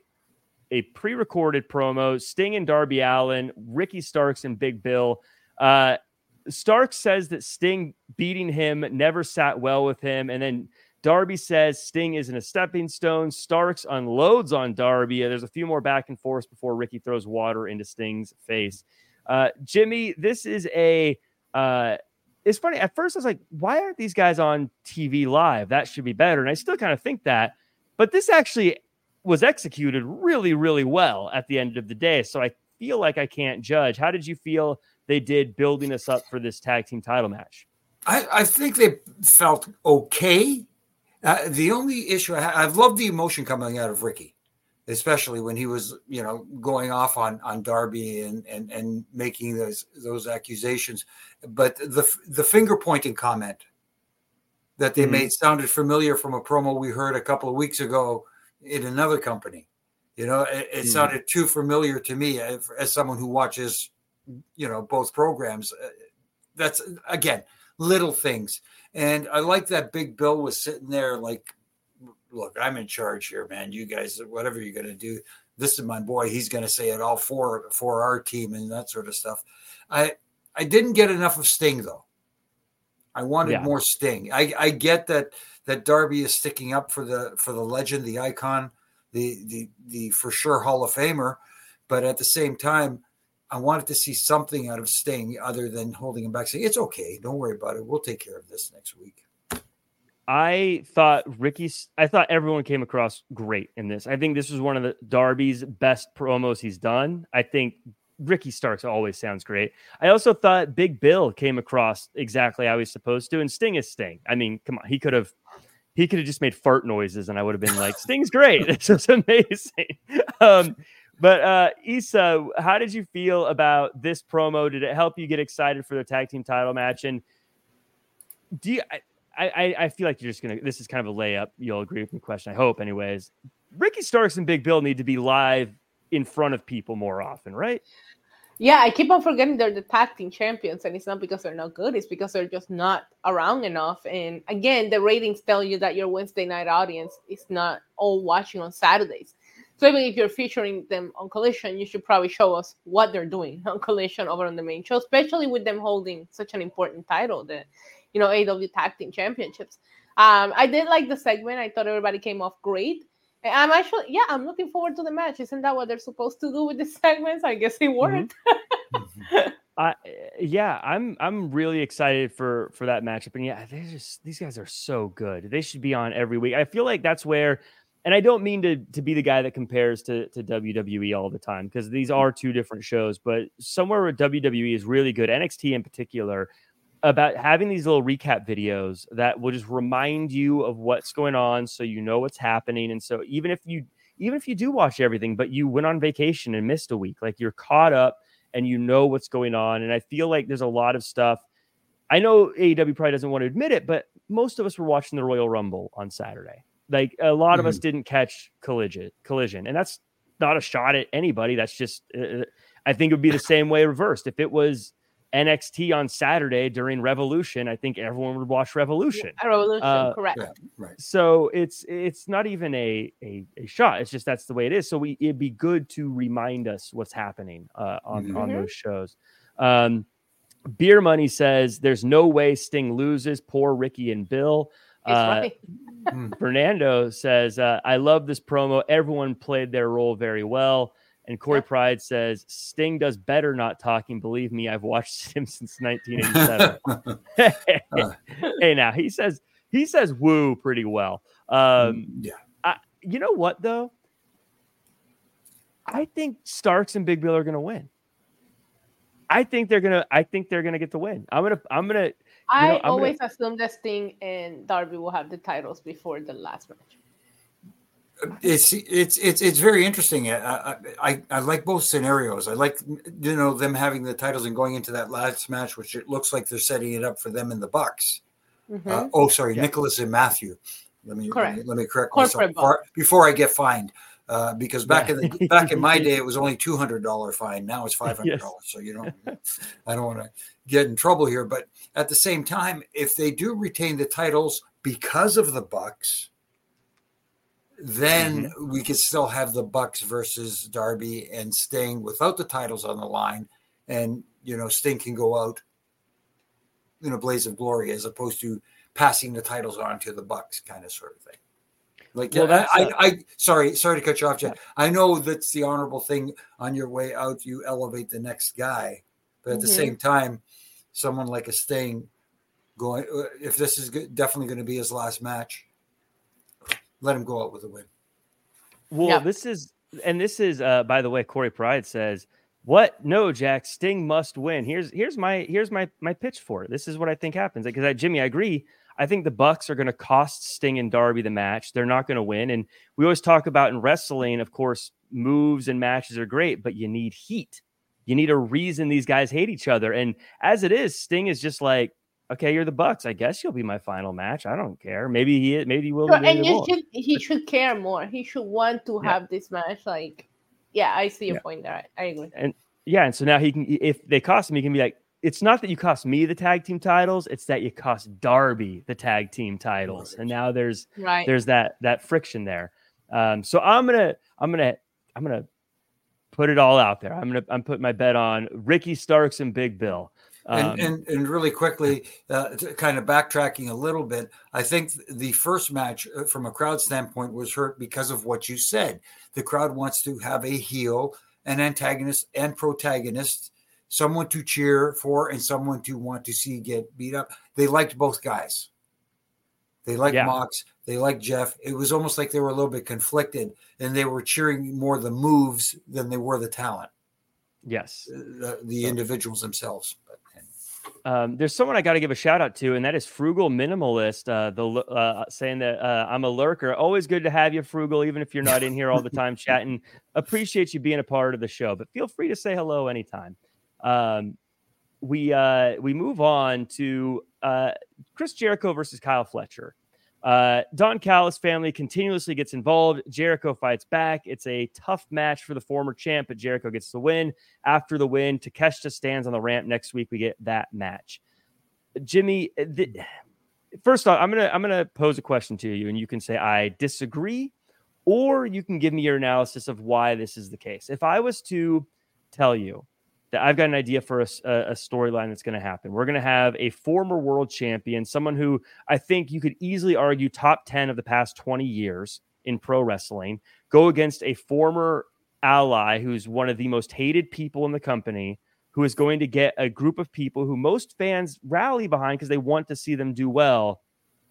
a pre-recorded promo. Sting and Darby Allin, Ricky Starks and Big Bill. Uh, Starks says that Sting beating him never sat well with him. And then Darby says Sting isn't a stepping stone. Starks unloads on Darby. There's a few more back and forth before Ricky throws water into Sting's face. Uh, Jimmy, this is a... Uh, It's funny. At first, I was like, why aren't these guys on T V live? That should be better. And I still kind of think that. but this actually was executed really, really well at the end of the day. So I feel like I can't judge. How did you feel they did building us up for this tag team title match? I, I think they felt okay. Uh, the only issue I ha- I've loved the emotion coming out of Ricky, especially when he was, you know, going off on, on Darby and, and, and making those, those accusations. But the, the finger pointing comment that they mm-hmm. made sounded familiar from a promo we heard a couple of weeks ago in another company. You know, it, it mm-hmm. sounded too familiar to me as, as someone who watches, you know, both programs. That's, again, little things. And I like that Big Bill was sitting there like, look, I'm in charge here, man. You guys, whatever you're going to do, this is my boy. He's going to say it all for, for our team and that sort of stuff. I, I didn't get enough of Sting, though. I wanted yeah. more Sting. I, I get that that Darby is sticking up for the for the legend, the icon, the the the for sure Hall of Famer, but at the same time, I wanted to see something out of Sting other than holding him back, saying it's okay, don't worry about it, we'll take care of this next week. I thought Ricky's. I thought everyone came across great in this. I think this was one of the Darby's best promos he's done. I think Ricky Starks always sounds great. I also thought Big Bill came across exactly how he's supposed to, and Sting is Sting. I mean, come on, he could have, he could have just made fart noises, and I would have been like, Sting's great. It's just amazing. Um, but uh, Issa, how did you feel about this promo? Did it help you get excited for the tag team title match? And do you? I, I, I feel like you're just gonna. This is kind of a layup. You'll agree with the question. I hope, anyways. Ricky Starks and Big Bill need to be live in front of people more often, right? Yeah, I keep on forgetting they're the tag team champions, and it's not because they're not good, it's because they're just not around enough. And again, the ratings tell you that your Wednesday night audience is not all watching on Saturdays. So even if you're featuring them on Collision, you should probably show us what they're doing on Collision over on the main show, especially with them holding such an important title, the you know A E W Tag Team Championships. Um, I did like the segment. I thought everybody came off great. I'm actually, yeah, I'm looking forward to the match. Isn't that what they're supposed to do with the segments? I guess it worked. Mm-hmm. uh, yeah, I'm I'm really excited for for that matchup. And yeah, they just these guys are so good. They should be on every week. I feel like that's where, and I don't mean to to be the guy that compares to to W W E all the time, because these are two different shows. But somewhere where W W E is really good, N X T in particular, about having these little recap videos that will just remind you of what's going on, so you know what's happening. And so even if you even if you do watch everything, but you went on vacation and missed a week, like you're caught up and you know what's going on. And I feel like there's a lot of stuff. I know A E W probably doesn't want to admit it, but most of us were watching the Royal Rumble on Saturday. Like a lot mm-hmm. of us didn't catch collision, collision. And that's not a shot at anybody. That's just, uh, I think it would be the same way reversed. If it was N X T on Saturday during Revolution, I think everyone would watch Revolution. Yeah, Revolution, uh, correct. Yeah, right. So it's it's not even a, a a shot. It's just that's the way it is. So we it'd be good to remind us what's happening uh, on mm-hmm. on those shows. Um, Beer Money says there's no way Sting loses. Poor Ricky and Bill. Uh, Fernando says uh, I love this promo. Everyone played their role very well. And Corey yeah. Pride says, Sting does better not talking. Believe me, I've watched him since nineteen eighty-seven. Hey, now he says he says woo pretty well. Um, yeah. I, you know what, though? I think Starks and Big Bill are going to win. I think they're going to I think they're going to get the win. I'm going to I'm going to I know, always gonna... assume that Sting and Darby will have the titles before the last match. It's it's it's it's very interesting. I, I I like both scenarios. I like you know them having the titles and going into that last match, which it looks like they're setting it up for them in the Bucks. Mm-hmm. Uh, oh, sorry, yeah. Nicholas and Matthew. Let me let me, let me correct Corporate myself before, before I get fined. Uh, because back yeah. in the back in my day, it was only two hundred dollar fine. Now it's five hundred dollars. Yes. So you don't. I don't want to get in trouble here, but at the same time, if they do retain the titles because of the Bucks, then mm-hmm. we could still have the Bucks versus Darby and Sting without the titles on the line. And, you know, Sting can go out in a blaze of glory as opposed to passing the titles on to the Bucks kind of sort of thing. Like, well, I, I, I, sorry, sorry to cut you off, Jeff. I know that's the honorable thing on your way out. You elevate the next guy, but at mm-hmm. the same time, someone like a Sting going, if this is good, definitely going to be his last match, let him go out with a win. Well, yep. this is, and this is, uh, by the way, Corey Pride says, what? No, Jack, Sting must win. Here's, here's my, here's my, my pitch for it. This is what I think happens. Because I, Jimmy, I agree. I think the Bucks are going to cost Sting and Darby the match. They're not going to win. And we always talk about in wrestling, of course, moves and matches are great, but you need heat. You need a reason these guys hate each other. And as it is, Sting is just like, okay, you're the Bucks. I guess you'll be my final match. I don't care. Maybe he, maybe he will. So, and you should, he should care more. He should want to yeah. have this match. Like, yeah, I see your yeah. point there. I, I agree. And yeah, and so now he can, if they cost him, he can be like, it's not that you cost me the tag team titles, it's that you cost Darby the tag team titles. And now there's right. there's that that friction there. Um, so I'm gonna I'm gonna I'm gonna put it all out there. I'm gonna I'm putting my bet on Ricky Starks and Big Bill. Um, and, and and really quickly, uh, kind of backtracking a little bit, I think the first match from a crowd standpoint was hurt because of what you said. The crowd wants to have a heel, an antagonist, and protagonist, someone to cheer for and someone to want to see get beat up. They liked both guys. They liked yeah. Mox. They liked Jeff. It was almost like they were a little bit conflicted, and they were cheering more the moves than they were the talent. Yes. The, the individuals themselves. Um, there's someone I got to give a shout out to, and that is Frugal Minimalist, uh, the uh, saying that uh, I'm a lurker. Always good to have you, Frugal, even if you're not in here all the time chatting. Appreciate you being a part of the show, but feel free to say hello anytime. Um, we uh, we move on to uh, Chris Jericho versus Kyle Fletcher. Uh, Don Callis family continuously gets involved. Jericho fights back. It's a tough match for the former champ, but Jericho gets the win. After the win, Takeshita stands on the ramp. Next week, we get that match. Jimmy, the, first off, I'm gonna I'm gonna pose a question to you, and you can say I disagree, or you can give me your analysis of why this is the case. If I was to tell you that I've got an idea for a, a storyline that's going to happen. We're going to have a former world champion, someone who I think you could easily argue top ten of the past twenty years in pro wrestling, go against a former ally who's one of the most hated people in the company, who is going to get a group of people who most fans rally behind because they want to see them do well.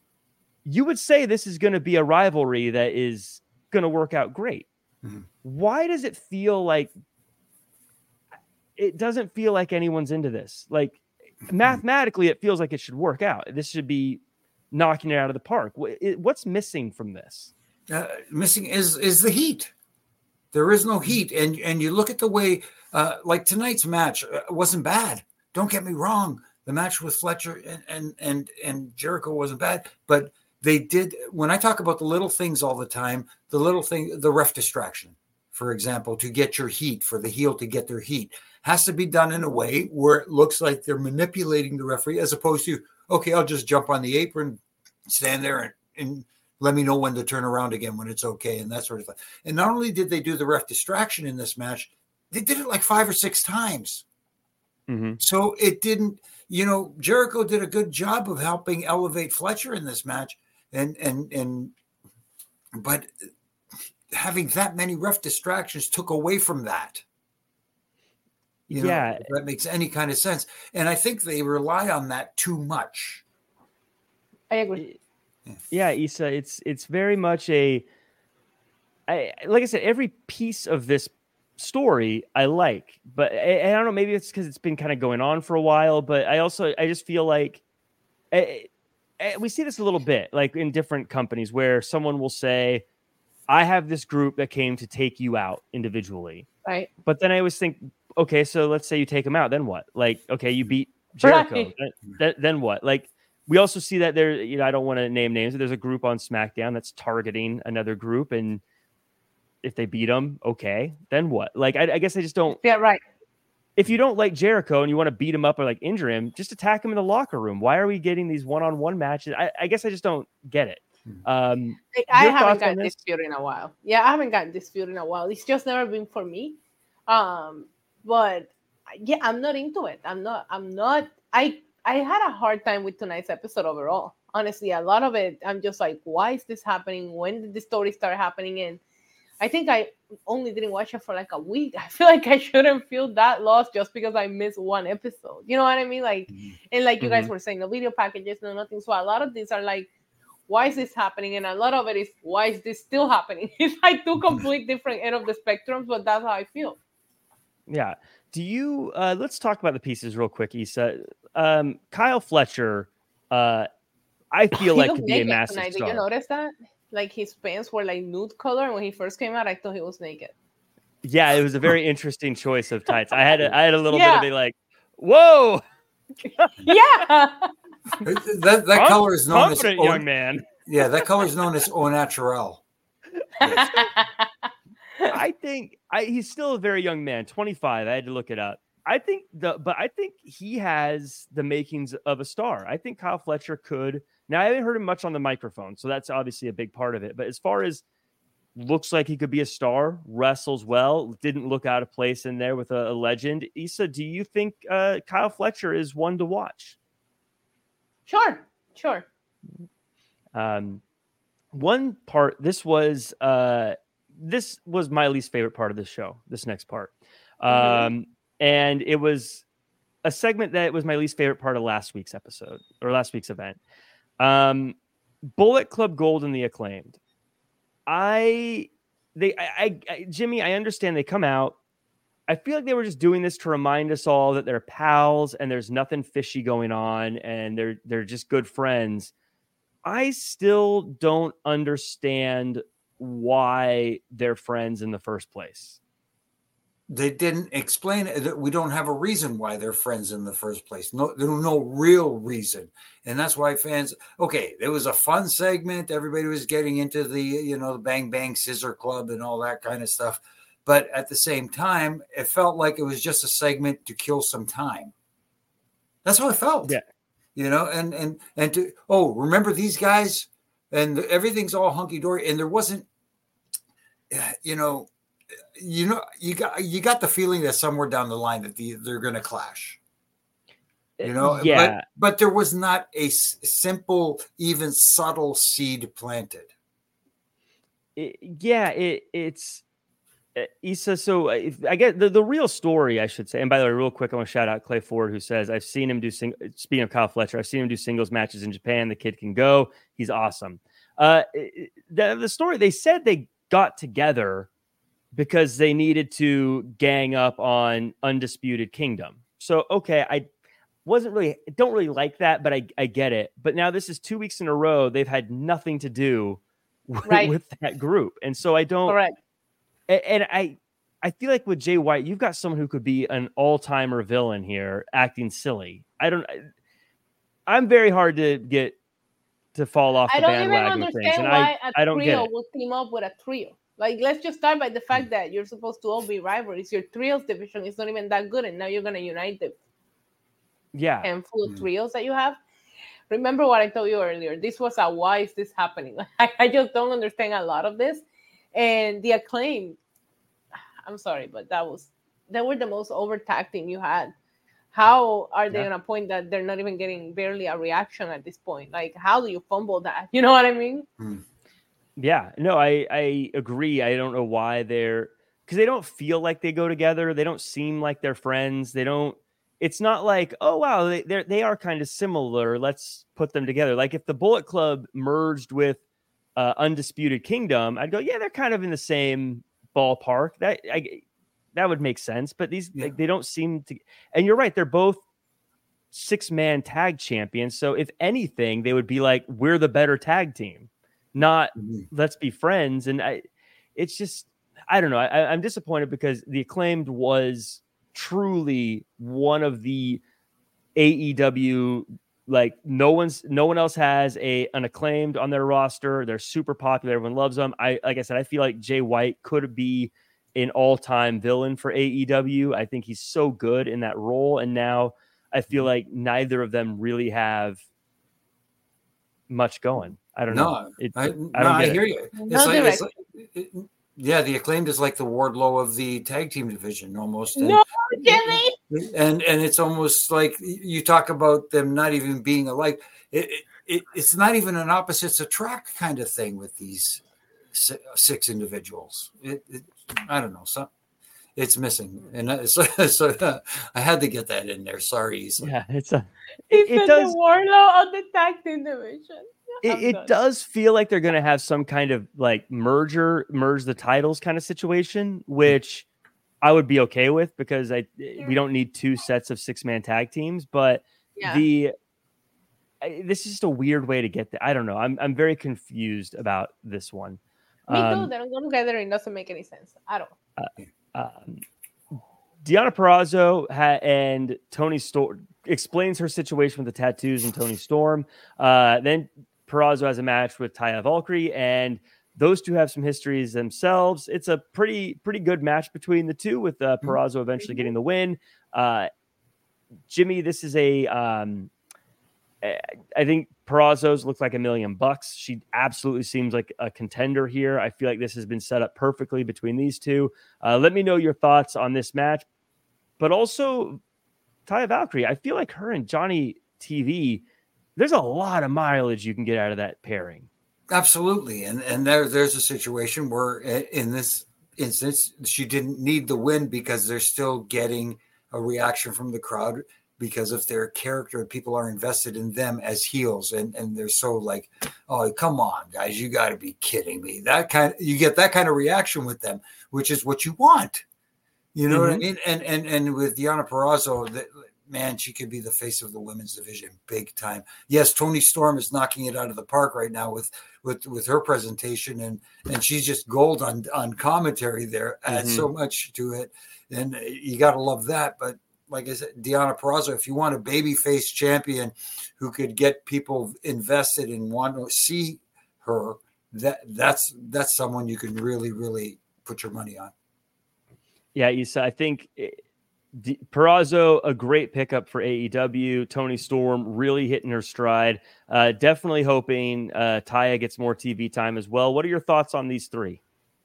You would say this is going to be a rivalry that is going to work out great. Mm-hmm. Why does it feel like it doesn't feel like anyone's into this? Like mathematically, it feels like it should work out. This should be knocking it out of the park. What's missing from this? Uh, missing is is the heat. There is no heat, and and you look at the way, uh, like tonight's match wasn't bad. Don't get me wrong. The match with Fletcher and and and, and Jericho wasn't bad, but they did. When I talk about the little things all the time, the little thing, the ref distraction, for example, to get your heat, for the heel to get their heat, has to be done in a way where it looks like they're manipulating the referee, as opposed to, okay, I'll just jump on the apron, stand there and, and let me know when to turn around again when it's okay, and that sort of thing. And not only did they do the ref distraction in this match, they did it like five or six times. Mm-hmm. So it didn't, you know, Jericho did a good job of helping elevate Fletcher in this match. And, and, and, but having that many ref distractions took away from that. You know, yeah, if that makes any kind of sense. And I think they rely on that too much. I agree. Yeah, Issa, it's it's very much a, I like I said, every piece of this story I like, but I, I don't know, maybe it's because it's been kind of going on for a while, but I also, I just feel like I, I, we see this a little bit, like in different companies where someone will say, I have this group that came to take you out individually. Right. But then I always think, okay, so let's say you take them out, then what? Like, okay, you beat Jericho, right. then, then, then what? Like, we also see that there, you know, I don't want to name names, but there's a group on SmackDown that's targeting another group, and if they beat them, okay, then what? Like, I, I guess I just don't. Yeah, right. If you don't like Jericho and you want to beat him up or like injure him, just attack him in the locker room. Why are we getting these one-on-one matches? I, I guess I just don't get it. Um, I haven't gotten this feud in a while. Yeah, I haven't gotten this feud in a while. It's just never been for me. Um, but yeah, I'm not into it. I'm not. I'm not. I. I had a hard time with tonight's episode overall. Honestly, a lot of it, I'm just like, why is this happening? When did the story start happening? And I think I only didn't watch it for like a week. I feel like I shouldn't feel that lost just because I missed one episode. You know what I mean? Like, mm-hmm. and like you guys mm-hmm. were saying, the video packages, no nothing. So a lot of these are like, why is this happening? And a lot of it is, why is this still happening? It's like two complete different end of the spectrum, but that's how I feel. Yeah. Do you, uh, let's talk about the pieces real quick, Issa. Um, Kyle Fletcher, uh, I feel He like looked could be a naked massive tonight. star. Did you notice that? Like his pants were like nude color. And when he first came out, I thought he was naked. Yeah, it was a very interesting choice of tights. I had a, I had a little Yeah. bit of a like, whoa. Yeah. That that Conf- color is known as confident au- young man. yeah, that color is known as au naturel. I think I, he's still a very young man, twenty-five. I had to look it up. I think the, but I think he has the makings of a star. I think Kyle Fletcher could. Now I haven't heard him much on the microphone, so that's obviously a big part of it. But as far as looks like he could be a star, wrestles well, didn't look out of place in there with a, a legend. Issa, do you think uh, Kyle Fletcher is one to watch? Sure, sure. Um, one part. This was uh, this was my least favorite part of the show. This next part. Um, Mhm. And it was a segment that was my least favorite part of last week's episode or last week's event. Um, Bullet Club Gold and the Acclaimed. I, they, I, I, I, Jimmy, I understand they come out. I feel like they were just doing this to remind us all that they're pals and there's nothing fishy going on and they're, they're just good friends. I still don't understand why they're friends in the first place. They didn't explain it. That we don't have a reason why they're friends in the first place. No, there's no real reason. And that's why fans, okay, there was a fun segment. Everybody was getting into the, you know, the Bang Bang Scissor Club and all that kind of stuff. But at the same time, it felt like it was just a segment to kill some time. That's how it felt. Yeah. You know, and, and, and to, oh, remember these guys? And everything's all hunky-dory. And there wasn't, you know, you know, you got you got the feeling that somewhere down the line that the, they're going to clash. You know, yeah. But, but there was not a s- simple, even subtle seed planted. It, yeah, it it's uh, Issa. So if, I get the, the real story, I should say. And by the way, real quick, I want to shout out Clay Ford, who says I've seen him do. Sing- Speaking of Kyle Fletcher, I've seen him do singles matches in Japan. The kid can go. He's awesome. Uh, the, the story, they said they got together because they needed to gang up on Undisputed Kingdom. So, okay, I wasn't really, don't really like that, but I, I get it. But now this is two weeks in a row. They've had nothing to do with, Right. with that group. And so I don't, Correct. and, and I, I feel like with Jay White, you've got someone who could be an all-timer villain here acting silly. I don't, I, I'm very hard to get to fall off I the don't even bandwagon with things. understand And why I, a I don't get trio it. would team up with a trio. Like, let's just start by the fact that you're supposed to all be rivalries. Your trios division is not even that good, and now you're going to unite the Yeah. handful of Mm. trios that you have. Remember what I told you earlier. This was a why is this happening? I, I just don't understand a lot of this. And the Acclaim, I'm sorry, but that was, they were the most over tag team you had. How are they Yeah. on a point that they're not even getting barely a reaction at this point? Like, how do you fumble that? You know what I mean? Hmm. Yeah, no, I, I agree. I don't know why they're, because they don't feel like they go together. They don't seem like they're friends. They don't, it's not like, oh, wow, they they're, they are kind of similar. Let's put them together. Like if the Bullet Club merged with uh, Undisputed Kingdom, I'd go, yeah, they're kind of in the same ballpark. That I, that would make sense. But these, Yeah. like, they don't seem to, and you're right. They're both six-man tag champions. So if anything, they would be like, we're the better tag team. Not Mhm. let's be friends. And I, it's just, I don't know. I, I'm disappointed because the Acclaimed was truly one of the A E W, like no one's, no one else has a an Acclaimed on their roster. They're super popular. Everyone loves them. I, like I said, I feel like Jay White could be an all-time villain for A E W. I think he's so good in that role. And now I feel like neither of them really have much going. I don't No, know. It, I, I no, don't I get hear it. you. It's No like, it's direct- like- it- yeah, the Acclaimed is like the Wardlow of the tag team division almost. And, No, Jimmy. and and it's almost like you talk about them not even being alike. It, it, it it's not even an opposites attract kind of thing with these si- six individuals. It, it I don't know. So it's missing, and uh, so, so uh, I had to get that in there. Sorry, Issa. Yeah, it's a. He It, it said does. the Warlow of the tag team division. it, it does feel like they're going to have some kind of like merger, merge the titles kind of situation, which I would be okay with because I we don't need two sets of six man tag teams. But yeah. the I, this is just a weird way to get there. I don't know. I'm I'm very confused about this one. Me um, too. They don't go together. It doesn't make any sense at all. Uh, um, Deonna Purrazzo ha- and Toni Storm explains her situation with the tattoos and Toni Storm. Uh, then Purrazzo has a match with Taya Valkyrie, and those two have some histories themselves. It's a pretty pretty good match between the two, with uh, Purrazzo eventually getting the win. Uh, Jimmy, this is a um, I think Purrazzo's looks like a million bucks. She absolutely seems like a contender here. I feel like this has been set up perfectly between these two. Uh, let me know your thoughts on this match. But also, Taya Valkyrie, I feel like her and Johnny T V, there's a lot of mileage you can get out of that pairing. Absolutely. And and there there's a situation where in this instance, she didn't need the win because they're still getting a reaction from the crowd because of their character. People are invested in them as heels, and, and they're so like, oh, come on, guys, you got to be kidding me. That kind of, you get that kind of reaction with them, which is what you want. You know mm-hmm. what I mean? And and and with Deonna Purrazzo, the, man, she could be the face of the women's division big time. Yes, Toni Storm is knocking it out of the park right now with with with her presentation, and and she's just gold on on commentary there. Adds mm-hmm. so much to it, and you got to love that. But like I said, Deonna Purrazzo, if you want a babyface champion who could get people invested and want to see her, that that's that's someone you can really really put your money on. Yeah, Issa, I think D- Purrazzo, a great pickup for A E W. Toni Storm really hitting her stride. Uh, definitely hoping uh, Taya gets more T V time as well. What are your thoughts on these three?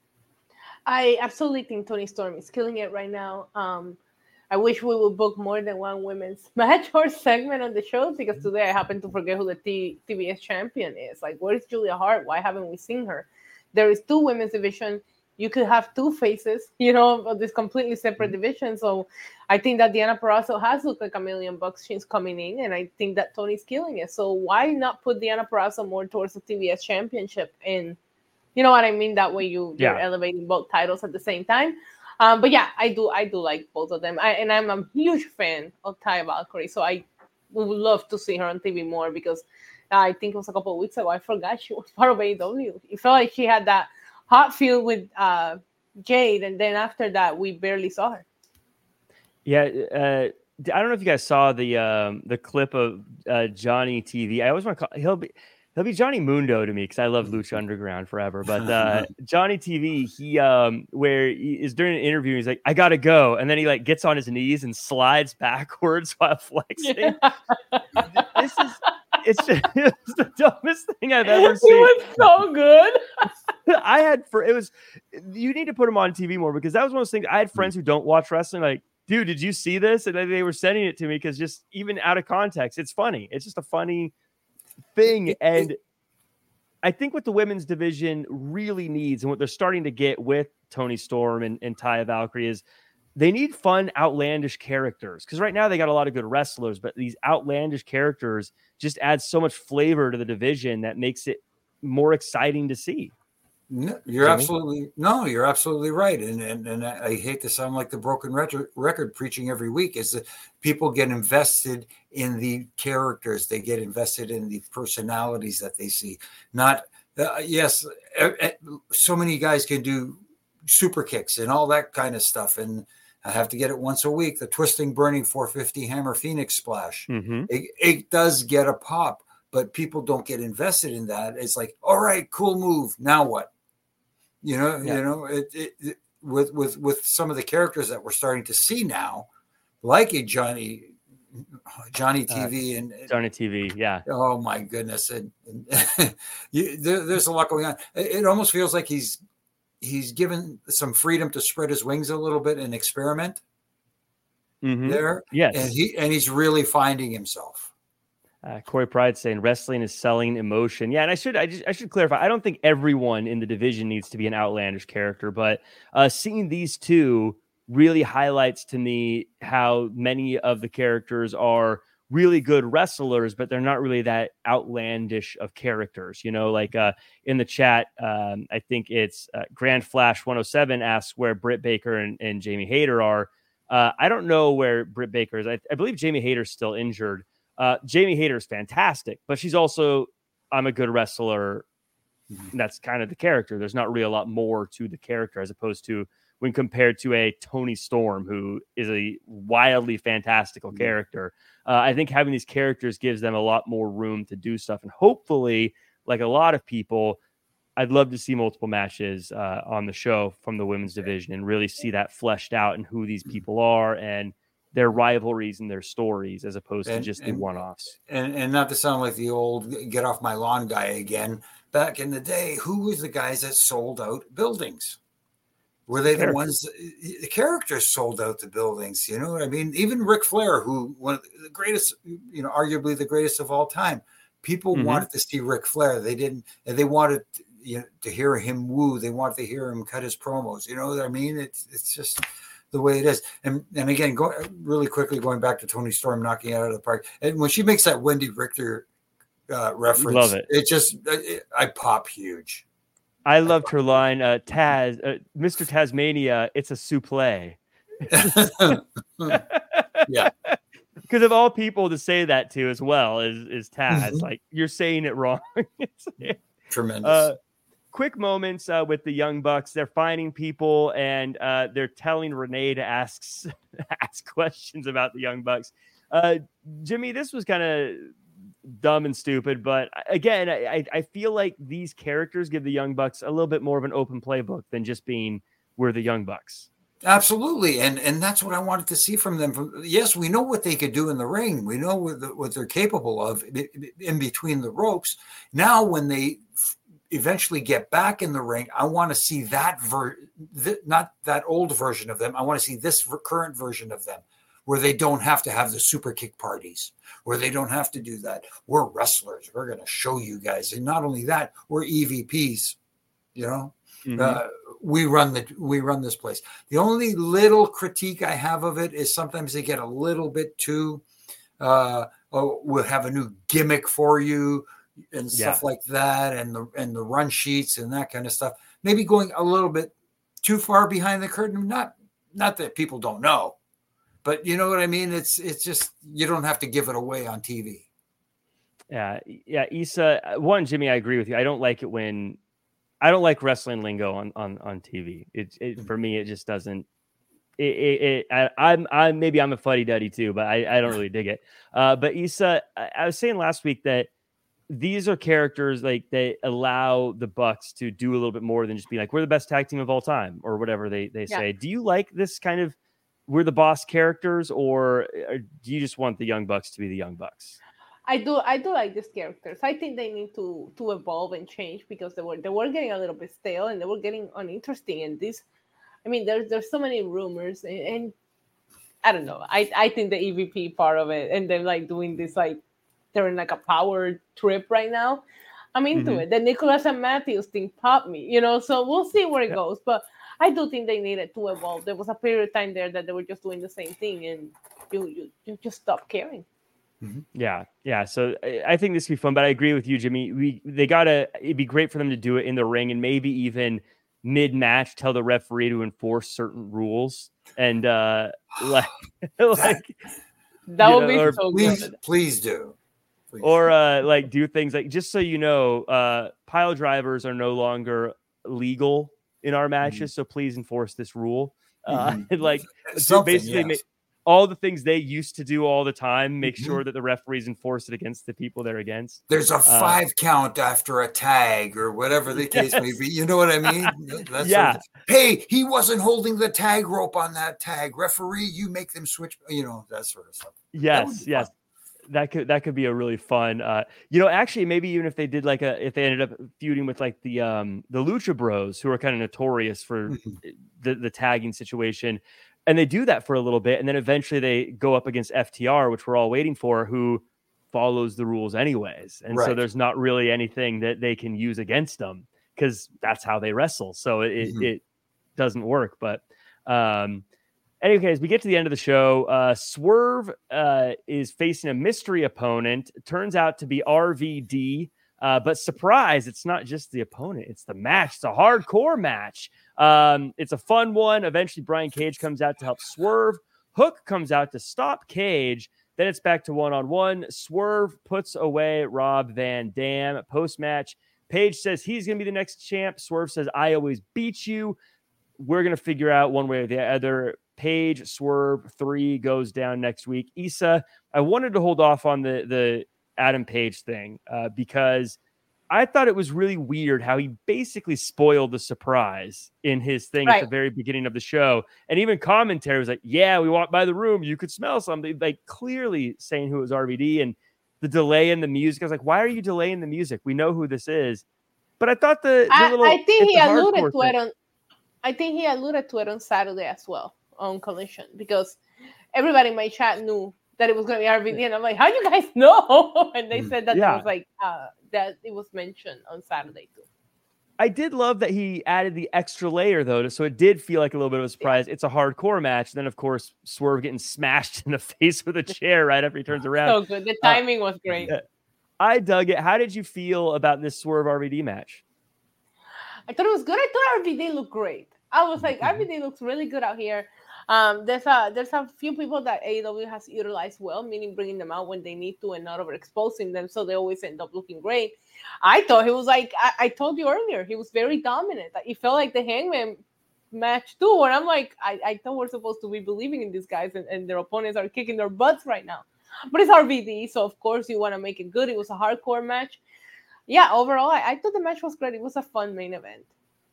I absolutely think Toni Storm is killing it right now. Um, I wish we would book more than one women's match or segment on the shows, because today I happen to forget who the T- TBS champion is. Like, where's Julia Hart? Why haven't we seen her? There is two women's division. You could have two faces, you know, of this completely separate division. So I think that Deonna Purrazzo has looked like a million bucks. She's coming in, and I think that Toni's killing it. So why not put Deonna Purrazzo more towards the T B S championship? And you know what I mean? That way you, you're yeah. elevating both titles at the same time. Um, but yeah, I do I do like both of them. I, and I'm a huge fan of Taya Valkyrie. So I would love to see her on T V more, because uh, I think it was a couple of weeks ago, I forgot she was part of A E W. It felt like she had that hot feud with uh, Jade, and then after that, we barely saw her. Yeah, uh, I don't know if you guys saw the um, the clip of uh, Johnny T V. I always want to call he'll be he'll be Johnny Mundo to me, because I love Lucha Underground forever. But uh, Johnny T V, he um, where he is during an interview, he's like, "I gotta go," and then he like gets on his knees and slides backwards while flexing. Yeah. This is. It's just it's the dumbest thing I've ever seen. It was so good. I had for it was you need to put him on T V more, because that was one of those things. I had friends who don't watch wrestling, like, dude, did you see this? And then they were sending it to me, because just even out of context, it's funny. It's just a funny thing. And I think what the women's division really needs, and what they're starting to get with Toni Storm and, and Taya Valkyrie, is they need fun, outlandish characters. Because right now they got a lot of good wrestlers, but these outlandish characters just add so much flavor to the division that makes it more exciting to see. No, you're Jimmy? absolutely no, you're absolutely right. And and and I hate to sound like the broken record, record preaching every week, is that people get invested in the characters. They get invested in the personalities that they see. Not uh, yes, uh, so many guys can do super kicks and all that kind of stuff, and I have to get it once a week. The twisting, burning four fifty hammer Phoenix splash. Mm-hmm. It, it does get a pop, but people don't get invested in that. It's like, all right, cool move. Now what? You know, yeah. you know, it, it, it with with with some of the characters that we're starting to see now, like a Johnny Johnny T V uh, and Johnny T V. Yeah. Oh my goodness. And, and you, there, there's a lot going on. It, it almost feels like he's, he's given some freedom to spread his wings a little bit and experiment mm-hmm. there. Yes. And he, and he's really finding himself. Uh, Corey Pride saying wrestling is selling emotion. Yeah. And I should, I just, I should clarify. I don't think everyone in the division needs to be an outlandish character, but uh, seeing these two really highlights to me how many of the characters are really good wrestlers, but they're not really that outlandish of characters. You know, like uh, in the chat, um, I think it's uh, Grand Flash one oh seven asks where Britt Baker and, and Jamie Hayter are. Uh, I don't know where Britt Baker is. I, I believe Jamie Hayter's still injured. Uh, Jamie Hayter is fantastic, but she's also, I'm a good wrestler. Mm-hmm. That's kind of the character. There's not really a lot more to the character as opposed to when compared to a Toni Storm, who is a wildly fantastical mm-hmm. character. Uh, I think having these characters gives them a lot more room to do stuff. And hopefully, like a lot of people, I'd love to see multiple matches uh, on the show from the women's division and really see that fleshed out and who these people are and their rivalries and their stories as opposed and, to just and, the one-offs. And, and not to sound like the old get off my lawn guy again, back in the day, who was the guys that sold out buildings? Were they the ones, the characters sold out the buildings? You know what I mean? Even Ric Flair, who one of the greatest, you know, arguably the greatest of all time. People mm-hmm. wanted to see Ric Flair. They didn't, and they wanted you know, to hear him woo. They wanted to hear him cut his promos. You know what I mean? It's it's just the way it is. And and again, go really quickly going back to Toni Storm knocking it out of the park. And when she makes that Wendy Richter uh, reference, love it. It just it, I pop huge. I loved her line, uh, Taz, uh, Mister Tasmania, it's a souffle. Yeah. Because of all people to say that to as well is, is Taz. Mm-hmm. Like, you're saying it wrong. Tremendous. Uh, quick moments uh, with the Young Bucks. They're finding people and uh, they're telling Renee to ask, ask questions about the Young Bucks. Uh, Jimmy, this was kind of dumb and stupid, but again, I, I feel like these characters give the Young Bucks a little bit more of an open playbook than just being we're the Young Bucks. Absolutely, and and that's what I wanted to see from them. From, yes, we know what they could do in the ring. We know what, the, what they're capable of in between the ropes. Now, when they eventually get back in the ring, I want to see that ver- th- not that old version of them. I want to see this current version of them, where they don't have to have the super kick parties, where they don't have to do that. We're wrestlers. We're going to show you guys. And not only that, we're E V Ps, you know, mm-hmm. uh, we run the, we run this place. The only little critique I have of it is sometimes they get a little bit too, uh, oh, we'll have a new gimmick for you and stuff yeah. like that. And the, and the run sheets and that kind of stuff, maybe going a little bit too far behind the curtain. Not, not that people don't know, but you know what I mean? It's it's just you don't have to give it away on T V. Yeah, yeah. Issa, one, Jimmy, I agree with you. I don't like it when I don't like wrestling lingo on on, on T V. It, it for me, it just doesn't. It, it, it I, I'm I'm maybe I'm a fuddy duddy too, but I, I don't really dig it. Uh, but Issa, I, I was saying last week that these are characters like they allow the Bucks to do a little bit more than just be like we're the best tag team of all time or whatever they they yeah. say. Do you like this kind of? We're the boss characters, or, or do you just want the Young Bucks to be the Young Bucks? I do. I do like these characters. I think they need to to evolve and change because they were they were getting a little bit stale and they were getting uninteresting. And this, I mean, there's there's so many rumors and, and I don't know. I I think the E V P part of it and they're like doing this like they're in like a power trip right now. I'm into mm-hmm. it. The Nicholas and Matthews thing popped me, you know. So we'll see where it yeah. goes, but. I do think they needed to evolve. There was a period of time there that they were just doing the same thing, and you you, you just stopped caring. Mm-hmm. Yeah, yeah. So I think this would be fun, but I agree with you, Jimmy. We they gotta. It'd be great for them to do it in the ring, and maybe even mid-match tell the referee to enforce certain rules, and uh, like like that would know, be or, so please, good. Please do. Please. Or uh, like do things like just so you know, uh, pile drivers are no longer legal in our matches, mm-hmm. so please enforce this rule. Uh, mm-hmm. and like basically yes. make, all the things they used to do all the time, make mm-hmm. sure that the referees enforce it against the people they're against. There's a five uh, count after a tag or whatever the case yes. may be. You know what I mean? That's yeah. Sort of, hey, he wasn't holding the tag rope on that tag. Referee, you make them switch, you know, that sort of stuff. Yes, yes. Fun. That could that could be a really fun, uh, you know. Actually, maybe even if they did like a, if they ended up feuding with like the um the Lucha Bros, who are kind of notorious for mm-hmm. the the tagging situation, and they do that for a little bit, and then eventually they go up against F T R, which we're all waiting for, who follows the rules anyways, and right. so there's not really anything that they can use against them because that's how they wrestle. So it mm-hmm. it, it doesn't work, but um. anyways, we get to the end of the show. Uh, Swerve uh, is facing a mystery opponent. It turns out to be R V D. Uh, but surprise, it's not just the opponent. It's the match. It's a hardcore match. Um, it's a fun one. Eventually, Brian Cage comes out to help Swerve. Hook comes out to stop Cage. Then it's back to one-on-one. Swerve puts away Rob Van Dam. Post-match, Page says he's going to be the next champ. Swerve says, I always beat you. We're going to figure out one way or the other. Page, Swerve, three goes down next week. Issa, I wanted to hold off on the the Adam Page thing uh, because I thought it was really weird how he basically spoiled the surprise in his thing right at the very beginning of the show. And even commentary was like, yeah, we walked by the room. You could smell something, like clearly saying who it was R V D, and the delay in the music. I was like, why are you delaying the music? We know who this is. But I thought the, the I, little, I think he alluded to thing. it on, I think he alluded to it on Saturday as well on Collision, because everybody in my chat knew that it was going to be R V D, and I'm like, how do you guys know? And they said that yeah. it was like uh, that it was mentioned on Saturday too. I did love that he added the extra layer though, so it did feel like a little bit of a surprise. Yeah. It's a hardcore match. Then of course Swerve getting smashed in the face with a chair right after he turns around. So good. The timing uh, was great. I dug it. How did you feel about this Swerve R V D match? I thought it was good. I thought R V D looked great. I was like, mm-hmm. R V D looks really good out here. Um, there's a there's a few people that A E W has utilized well, meaning bringing them out when they need to and not overexposing them, so they always end up looking great. I thought he was like I, I told you earlier, he was very dominant. It felt like the Hangman match too, and I'm like, I, I thought we're supposed to be believing in these guys, and, and their opponents are kicking their butts right now. But it's R V D, so of course you want to make it good. It was a hardcore match. Yeah, overall, I, I thought the match was great. It was a fun main event.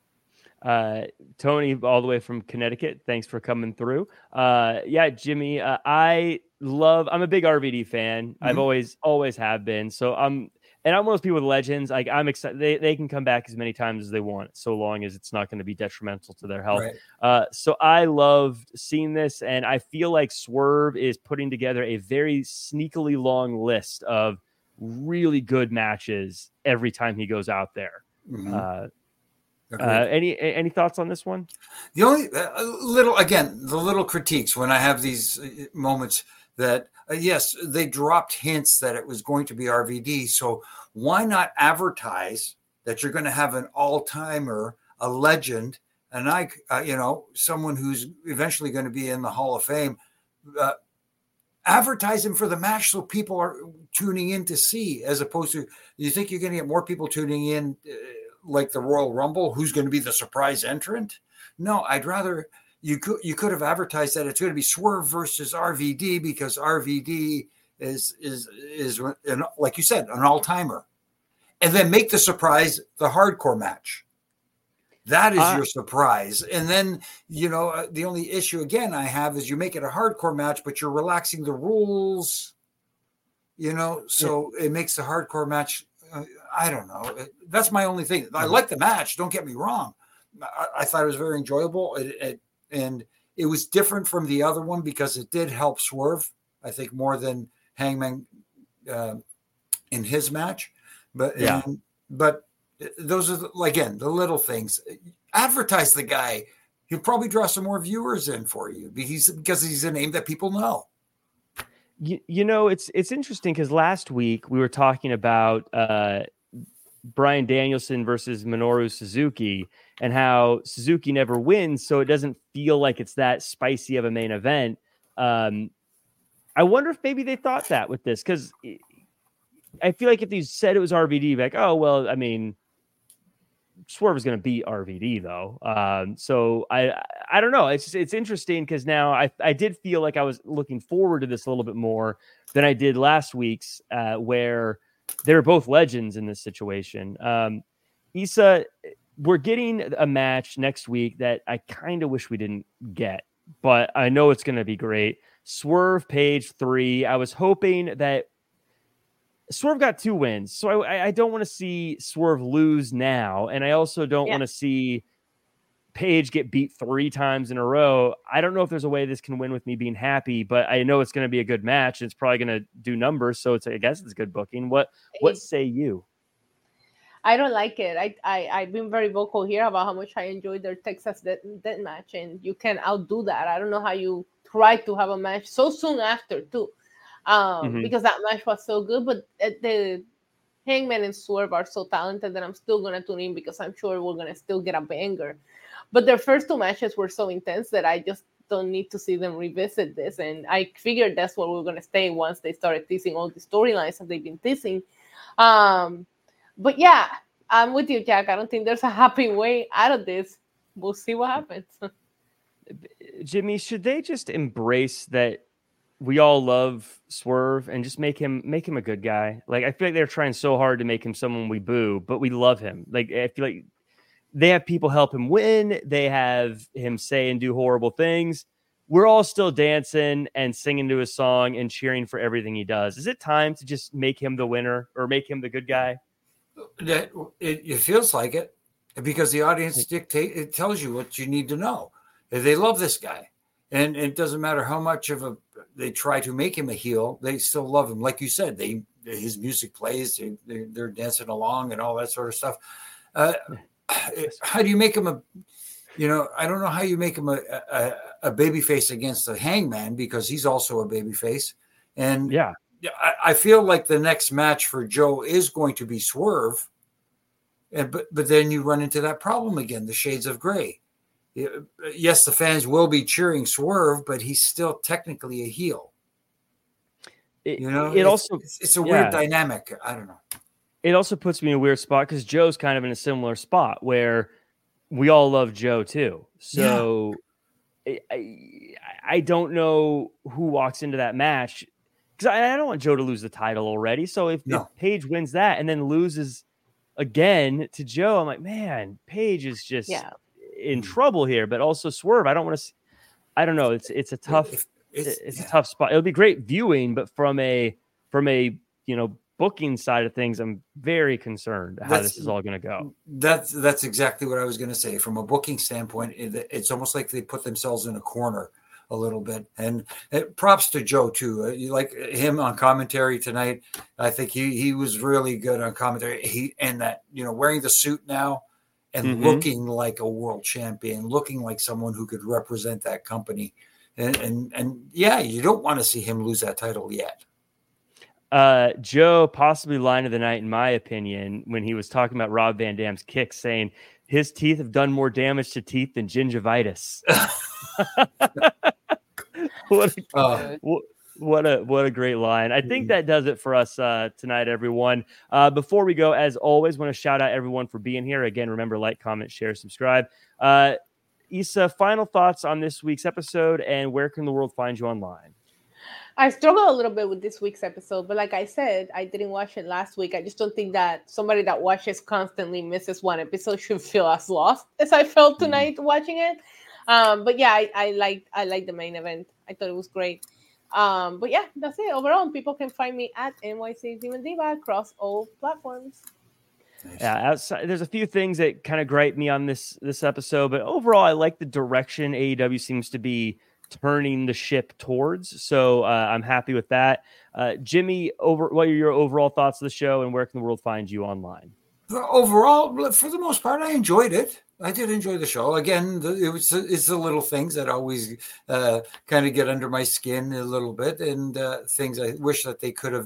Uh, Tony, all the way from Connecticut, thanks for coming through. Uh, yeah, Jimmy, uh, I love, I'm a big R V D fan. Mm-hmm. I've always, always have been. So I'm, and I'm one of those people with legends. Like I'm excited. They, they can come back as many times as they want, so long as it's not going to be detrimental to their health. Right. Uh, so I loved seeing this, and I feel like Swerve is putting together a very sneakily long list of really good matches every time he goes out there. Mm-hmm. Uh, Uh, any any thoughts on this one? The only uh, little, again, the little critiques when I have these moments that, uh, yes, they dropped hints that it was going to be R V D. So why not advertise that you're going to have an all-timer, a legend, and I, uh, you know, someone who's eventually going to be in the Hall of Fame, uh, advertise him for the match so people are tuning in to see, as opposed to, you think you're going to get more people tuning in uh, like the Royal Rumble, who's going to be the surprise entrant? No, I'd rather you could you could have advertised that it's going to be Swerve versus R V D, because R V D is is is an, like you said, an all-timer, and then make the surprise the hardcore match. That is uh, your surprise. And then, you know, the only issue again I have is you make it a hardcore match, but you're relaxing the rules, you know, so yeah. It makes the hardcore match, uh, I don't know. That's my only thing. I like the match. Don't get me wrong. I, I thought it was very enjoyable. It, it, and it was different from the other one because it did help Swerve, I think, more than Hangman uh, in his match. But, yeah. And, but those are, the, again, the little things. Advertise the guy. He'll probably draw some more viewers in for you because, because he's a name that people know. You, you know, it's it's interesting because last week we were talking about uh, Bryan Danielson versus Minoru Suzuki and how Suzuki never wins, so it doesn't feel like it's that spicy of a main event. Um, I wonder if maybe they thought that with this, because I feel like if they said it was R V D, like, oh, well, I mean, Swerve is going to beat R V D though. Um, so I, I don't know. It's just, it's interesting because now I, I did feel like I was looking forward to this a little bit more than I did last week's, uh, where they're both legends in this situation. Um, Issa, we're getting a match next week that I kind of wish we didn't get, but I know it's going to be great. Swerve Page three. I was hoping that Swerve got two wins, so I, I don't want to see Swerve lose now, and I also don't yeah. want to see Page get beat three times in a row. I don't know if there's a way this can win with me being happy, but I know it's going to be a good match. And it's probably going to do numbers, so it's I guess it's good booking. What what say you? I don't like it. I, I, I've been very vocal here about how much I enjoyed their Texas death, death match, and you can outdo that. I don't know how you try to have a match so soon after, too, um, mm-hmm. because that match was so good. But the Hangman and Swerve are so talented that I'm still going to tune in because I'm sure we're going to still get a banger. But their first two matches were so intense that I just don't need to see them revisit this. And I figured that's where we're going to stay once they started teasing all the storylines that they've been teasing. Um, But yeah, I'm with you, Jack. I don't think there's a happy way out of this. We'll see what happens. Jimmy, should they just embrace that we all love Swerve and just make him make him a good guy? Like, I feel like they're trying so hard to make him someone we boo, but we love him. Like, I feel like they have people help him win. They have him say and do horrible things. We're all still dancing and singing to his song and cheering for everything he does. Is it time to just make him the winner or make him the good guy? That it, it feels like it because the audience dictate it tells you what you need to know. They love this guy, and it doesn't matter how much of a they try to make him a heel. They still love him, like you said. They his music plays, they, they they're dancing along and all that sort of stuff. Uh, how do you make him a? You know, I don't know how you make him a a, a baby face against the Hangman because he's also a baby face, and yeah. I feel like the next match for Joe is going to be Swerve, and but but then you run into that problem again, the shades of gray. Yes, the fans will be cheering Swerve, but he's still technically a heel. It, you know, it it's, also it's, it's a yeah. weird dynamic. I don't know. It also puts me in a weird spot because Joe's kind of in a similar spot where we all love Joe too. So yeah. I, I I don't know who walks into that match. Because I, I don't want Joe to lose the title already. So if, no. if Paige wins that and then loses again to Joe, I'm like, man, Paige is just yeah. in trouble here. But also Swerve, I don't want to. I don't know. It's it's a tough. If, it's it's yeah. a tough spot. It'll be great viewing, but from a from a you know booking side of things, I'm very concerned how that's, this is all going to go. That's that's exactly what I was going to say. From a booking standpoint, it, it's almost like they put themselves in a corner a little bit, and it, props to Joe too. Uh, you like him on commentary tonight. I think he he was really good on commentary. He and that you know wearing the suit now and mm-hmm. looking like a world champion, looking like someone who could represent that company. And and, and yeah, you don't want to see him lose that title yet. Uh, Joe, possibly line of the night, in my opinion, when he was talking about Rob Van Dam's kicks, saying his teeth have done more damage to teeth than gingivitis. What a, uh, what a what a great line. I think that does it for us uh, tonight, everyone. Uh, before we go, as always, want to shout out everyone for being here. Again, remember, like, comment, share, subscribe. Uh, Issa, final thoughts on this week's episode, and where can the world find you online? I struggle a little bit with this week's episode, but like I said, I didn't watch it last week. I just don't think that somebody that watches constantly misses one episode should feel as lost as I felt tonight mm-hmm. watching it. Um, but yeah, I, I like I like the main event. I thought it was great. Um, but yeah, that's it. Overall, people can find me at N Y C Demon Diva across all platforms. Yeah, outside, there's a few things that kind of gripe me on this this episode, but overall, I like the direction A E W seems to be turning the ship towards. So uh, I'm happy with that. Uh, Jimmy, over what are your overall thoughts of the show, and where can the world find you online? Overall, for the most part, I enjoyed it. I did enjoy the show. Again, the, it was it's the little things that always uh, kind of get under my skin a little bit, and uh, things I wish that they could have,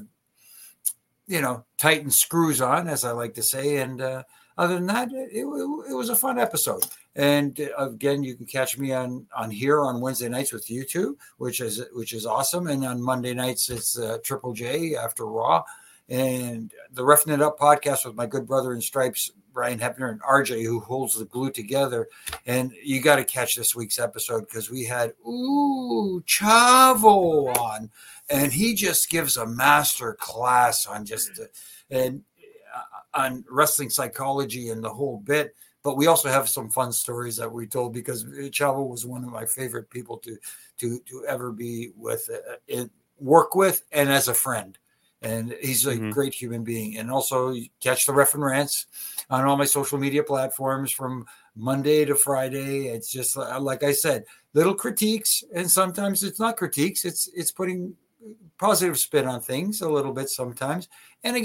you know, tightened screws on, as I like to say. And uh, other than that, it, it, it was a fun episode. And uh, again, you can catch me on on here on Wednesday nights with you two, which is which is awesome. And on Monday nights, it's uh, Triple J after Raw, and the Roughing It Up podcast with my good brother in stripes, Brian Hebner, and R J, who holds the glue together. And you got to catch this week's episode because we had ooh Chavo on, and he just gives a master class on just uh, and uh, on wrestling psychology and the whole bit. But we also have some fun stories that we told because Chavo was one of my favorite people to to to ever be with, uh, work with, and as a friend. And he's a mm-hmm. great human being. And also catch the Ref and Rants on all my social media platforms from Monday to Friday. It's just like I said, little critiques, and sometimes it's not critiques. It's it's putting positive spin on things a little bit sometimes. And again,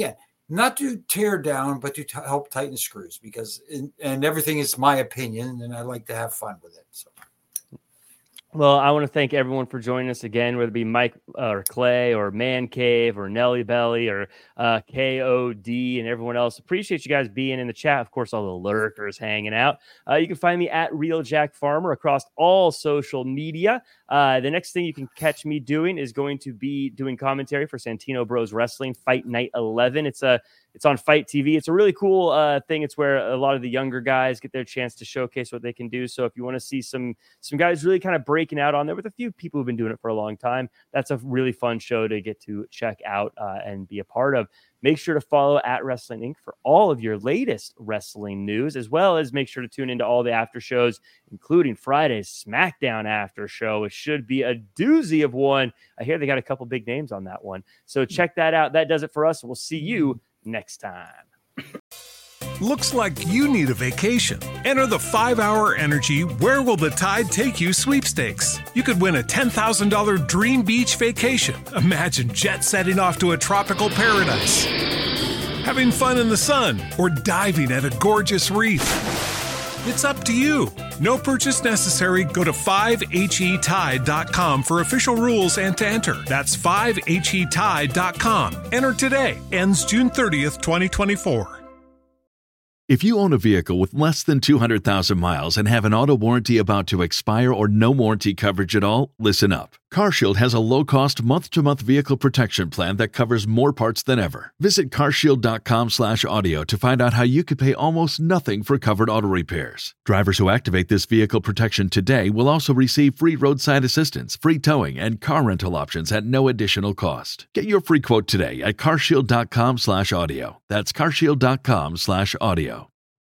not to tear down, but to t- help tighten screws, because in, and everything is my opinion, and I like to have fun with it. So. Well, I want to thank everyone for joining us again, whether it be Mike uh, or Clay or Man Cave or Nelly Belly or uh, K O D and everyone else. Appreciate you guys being in the chat. Of course, all the lurkers hanging out. Uh, you can find me at Real Jack Farmer across all social media. Uh, the next thing you can catch me doing is going to be doing commentary for Santino Bros Wrestling Fight Night eleven. It's a It's on Fight T V. It's a really cool uh, thing. It's where a lot of the younger guys get their chance to showcase what they can do. So if you want to see some some guys really kind of breaking out on there with a few people who've been doing it for a long time, that's a really fun show to get to check out uh, and be a part of. Make sure to follow at Wrestling Incorporated for all of your latest wrestling news, as well as make sure to tune into all the after shows, including Friday's SmackDown after show. It should be a doozy of one. I hear they got a couple big names on that one. So check that out. That does it for us. We'll see you next time. Looks like you need a vacation. Enter the five hour Energy Where Will the Tide Take You sweepstakes. You could win a ten thousand dollars dream beach vacation. Imagine jet setting off to a tropical paradise, having fun in the sun, or diving at a gorgeous reef. It's up to you. No purchase necessary. Go to five H E tide dot com for official rules and to enter. That's five H E tide dot com. Enter today. Ends June thirtieth, twenty twenty-four. If you own a vehicle with less than two hundred thousand miles and have an auto warranty about to expire or no warranty coverage at all, listen up. CarShield has a low-cost month-to-month vehicle protection plan that covers more parts than ever. Visit carshield.com slash audio to find out how you could pay almost nothing for covered auto repairs. Drivers who activate this vehicle protection today will also receive free roadside assistance, free towing, and car rental options at no additional cost. Get your free quote today at carshield.com slash audio. That's carshield.com slash audio.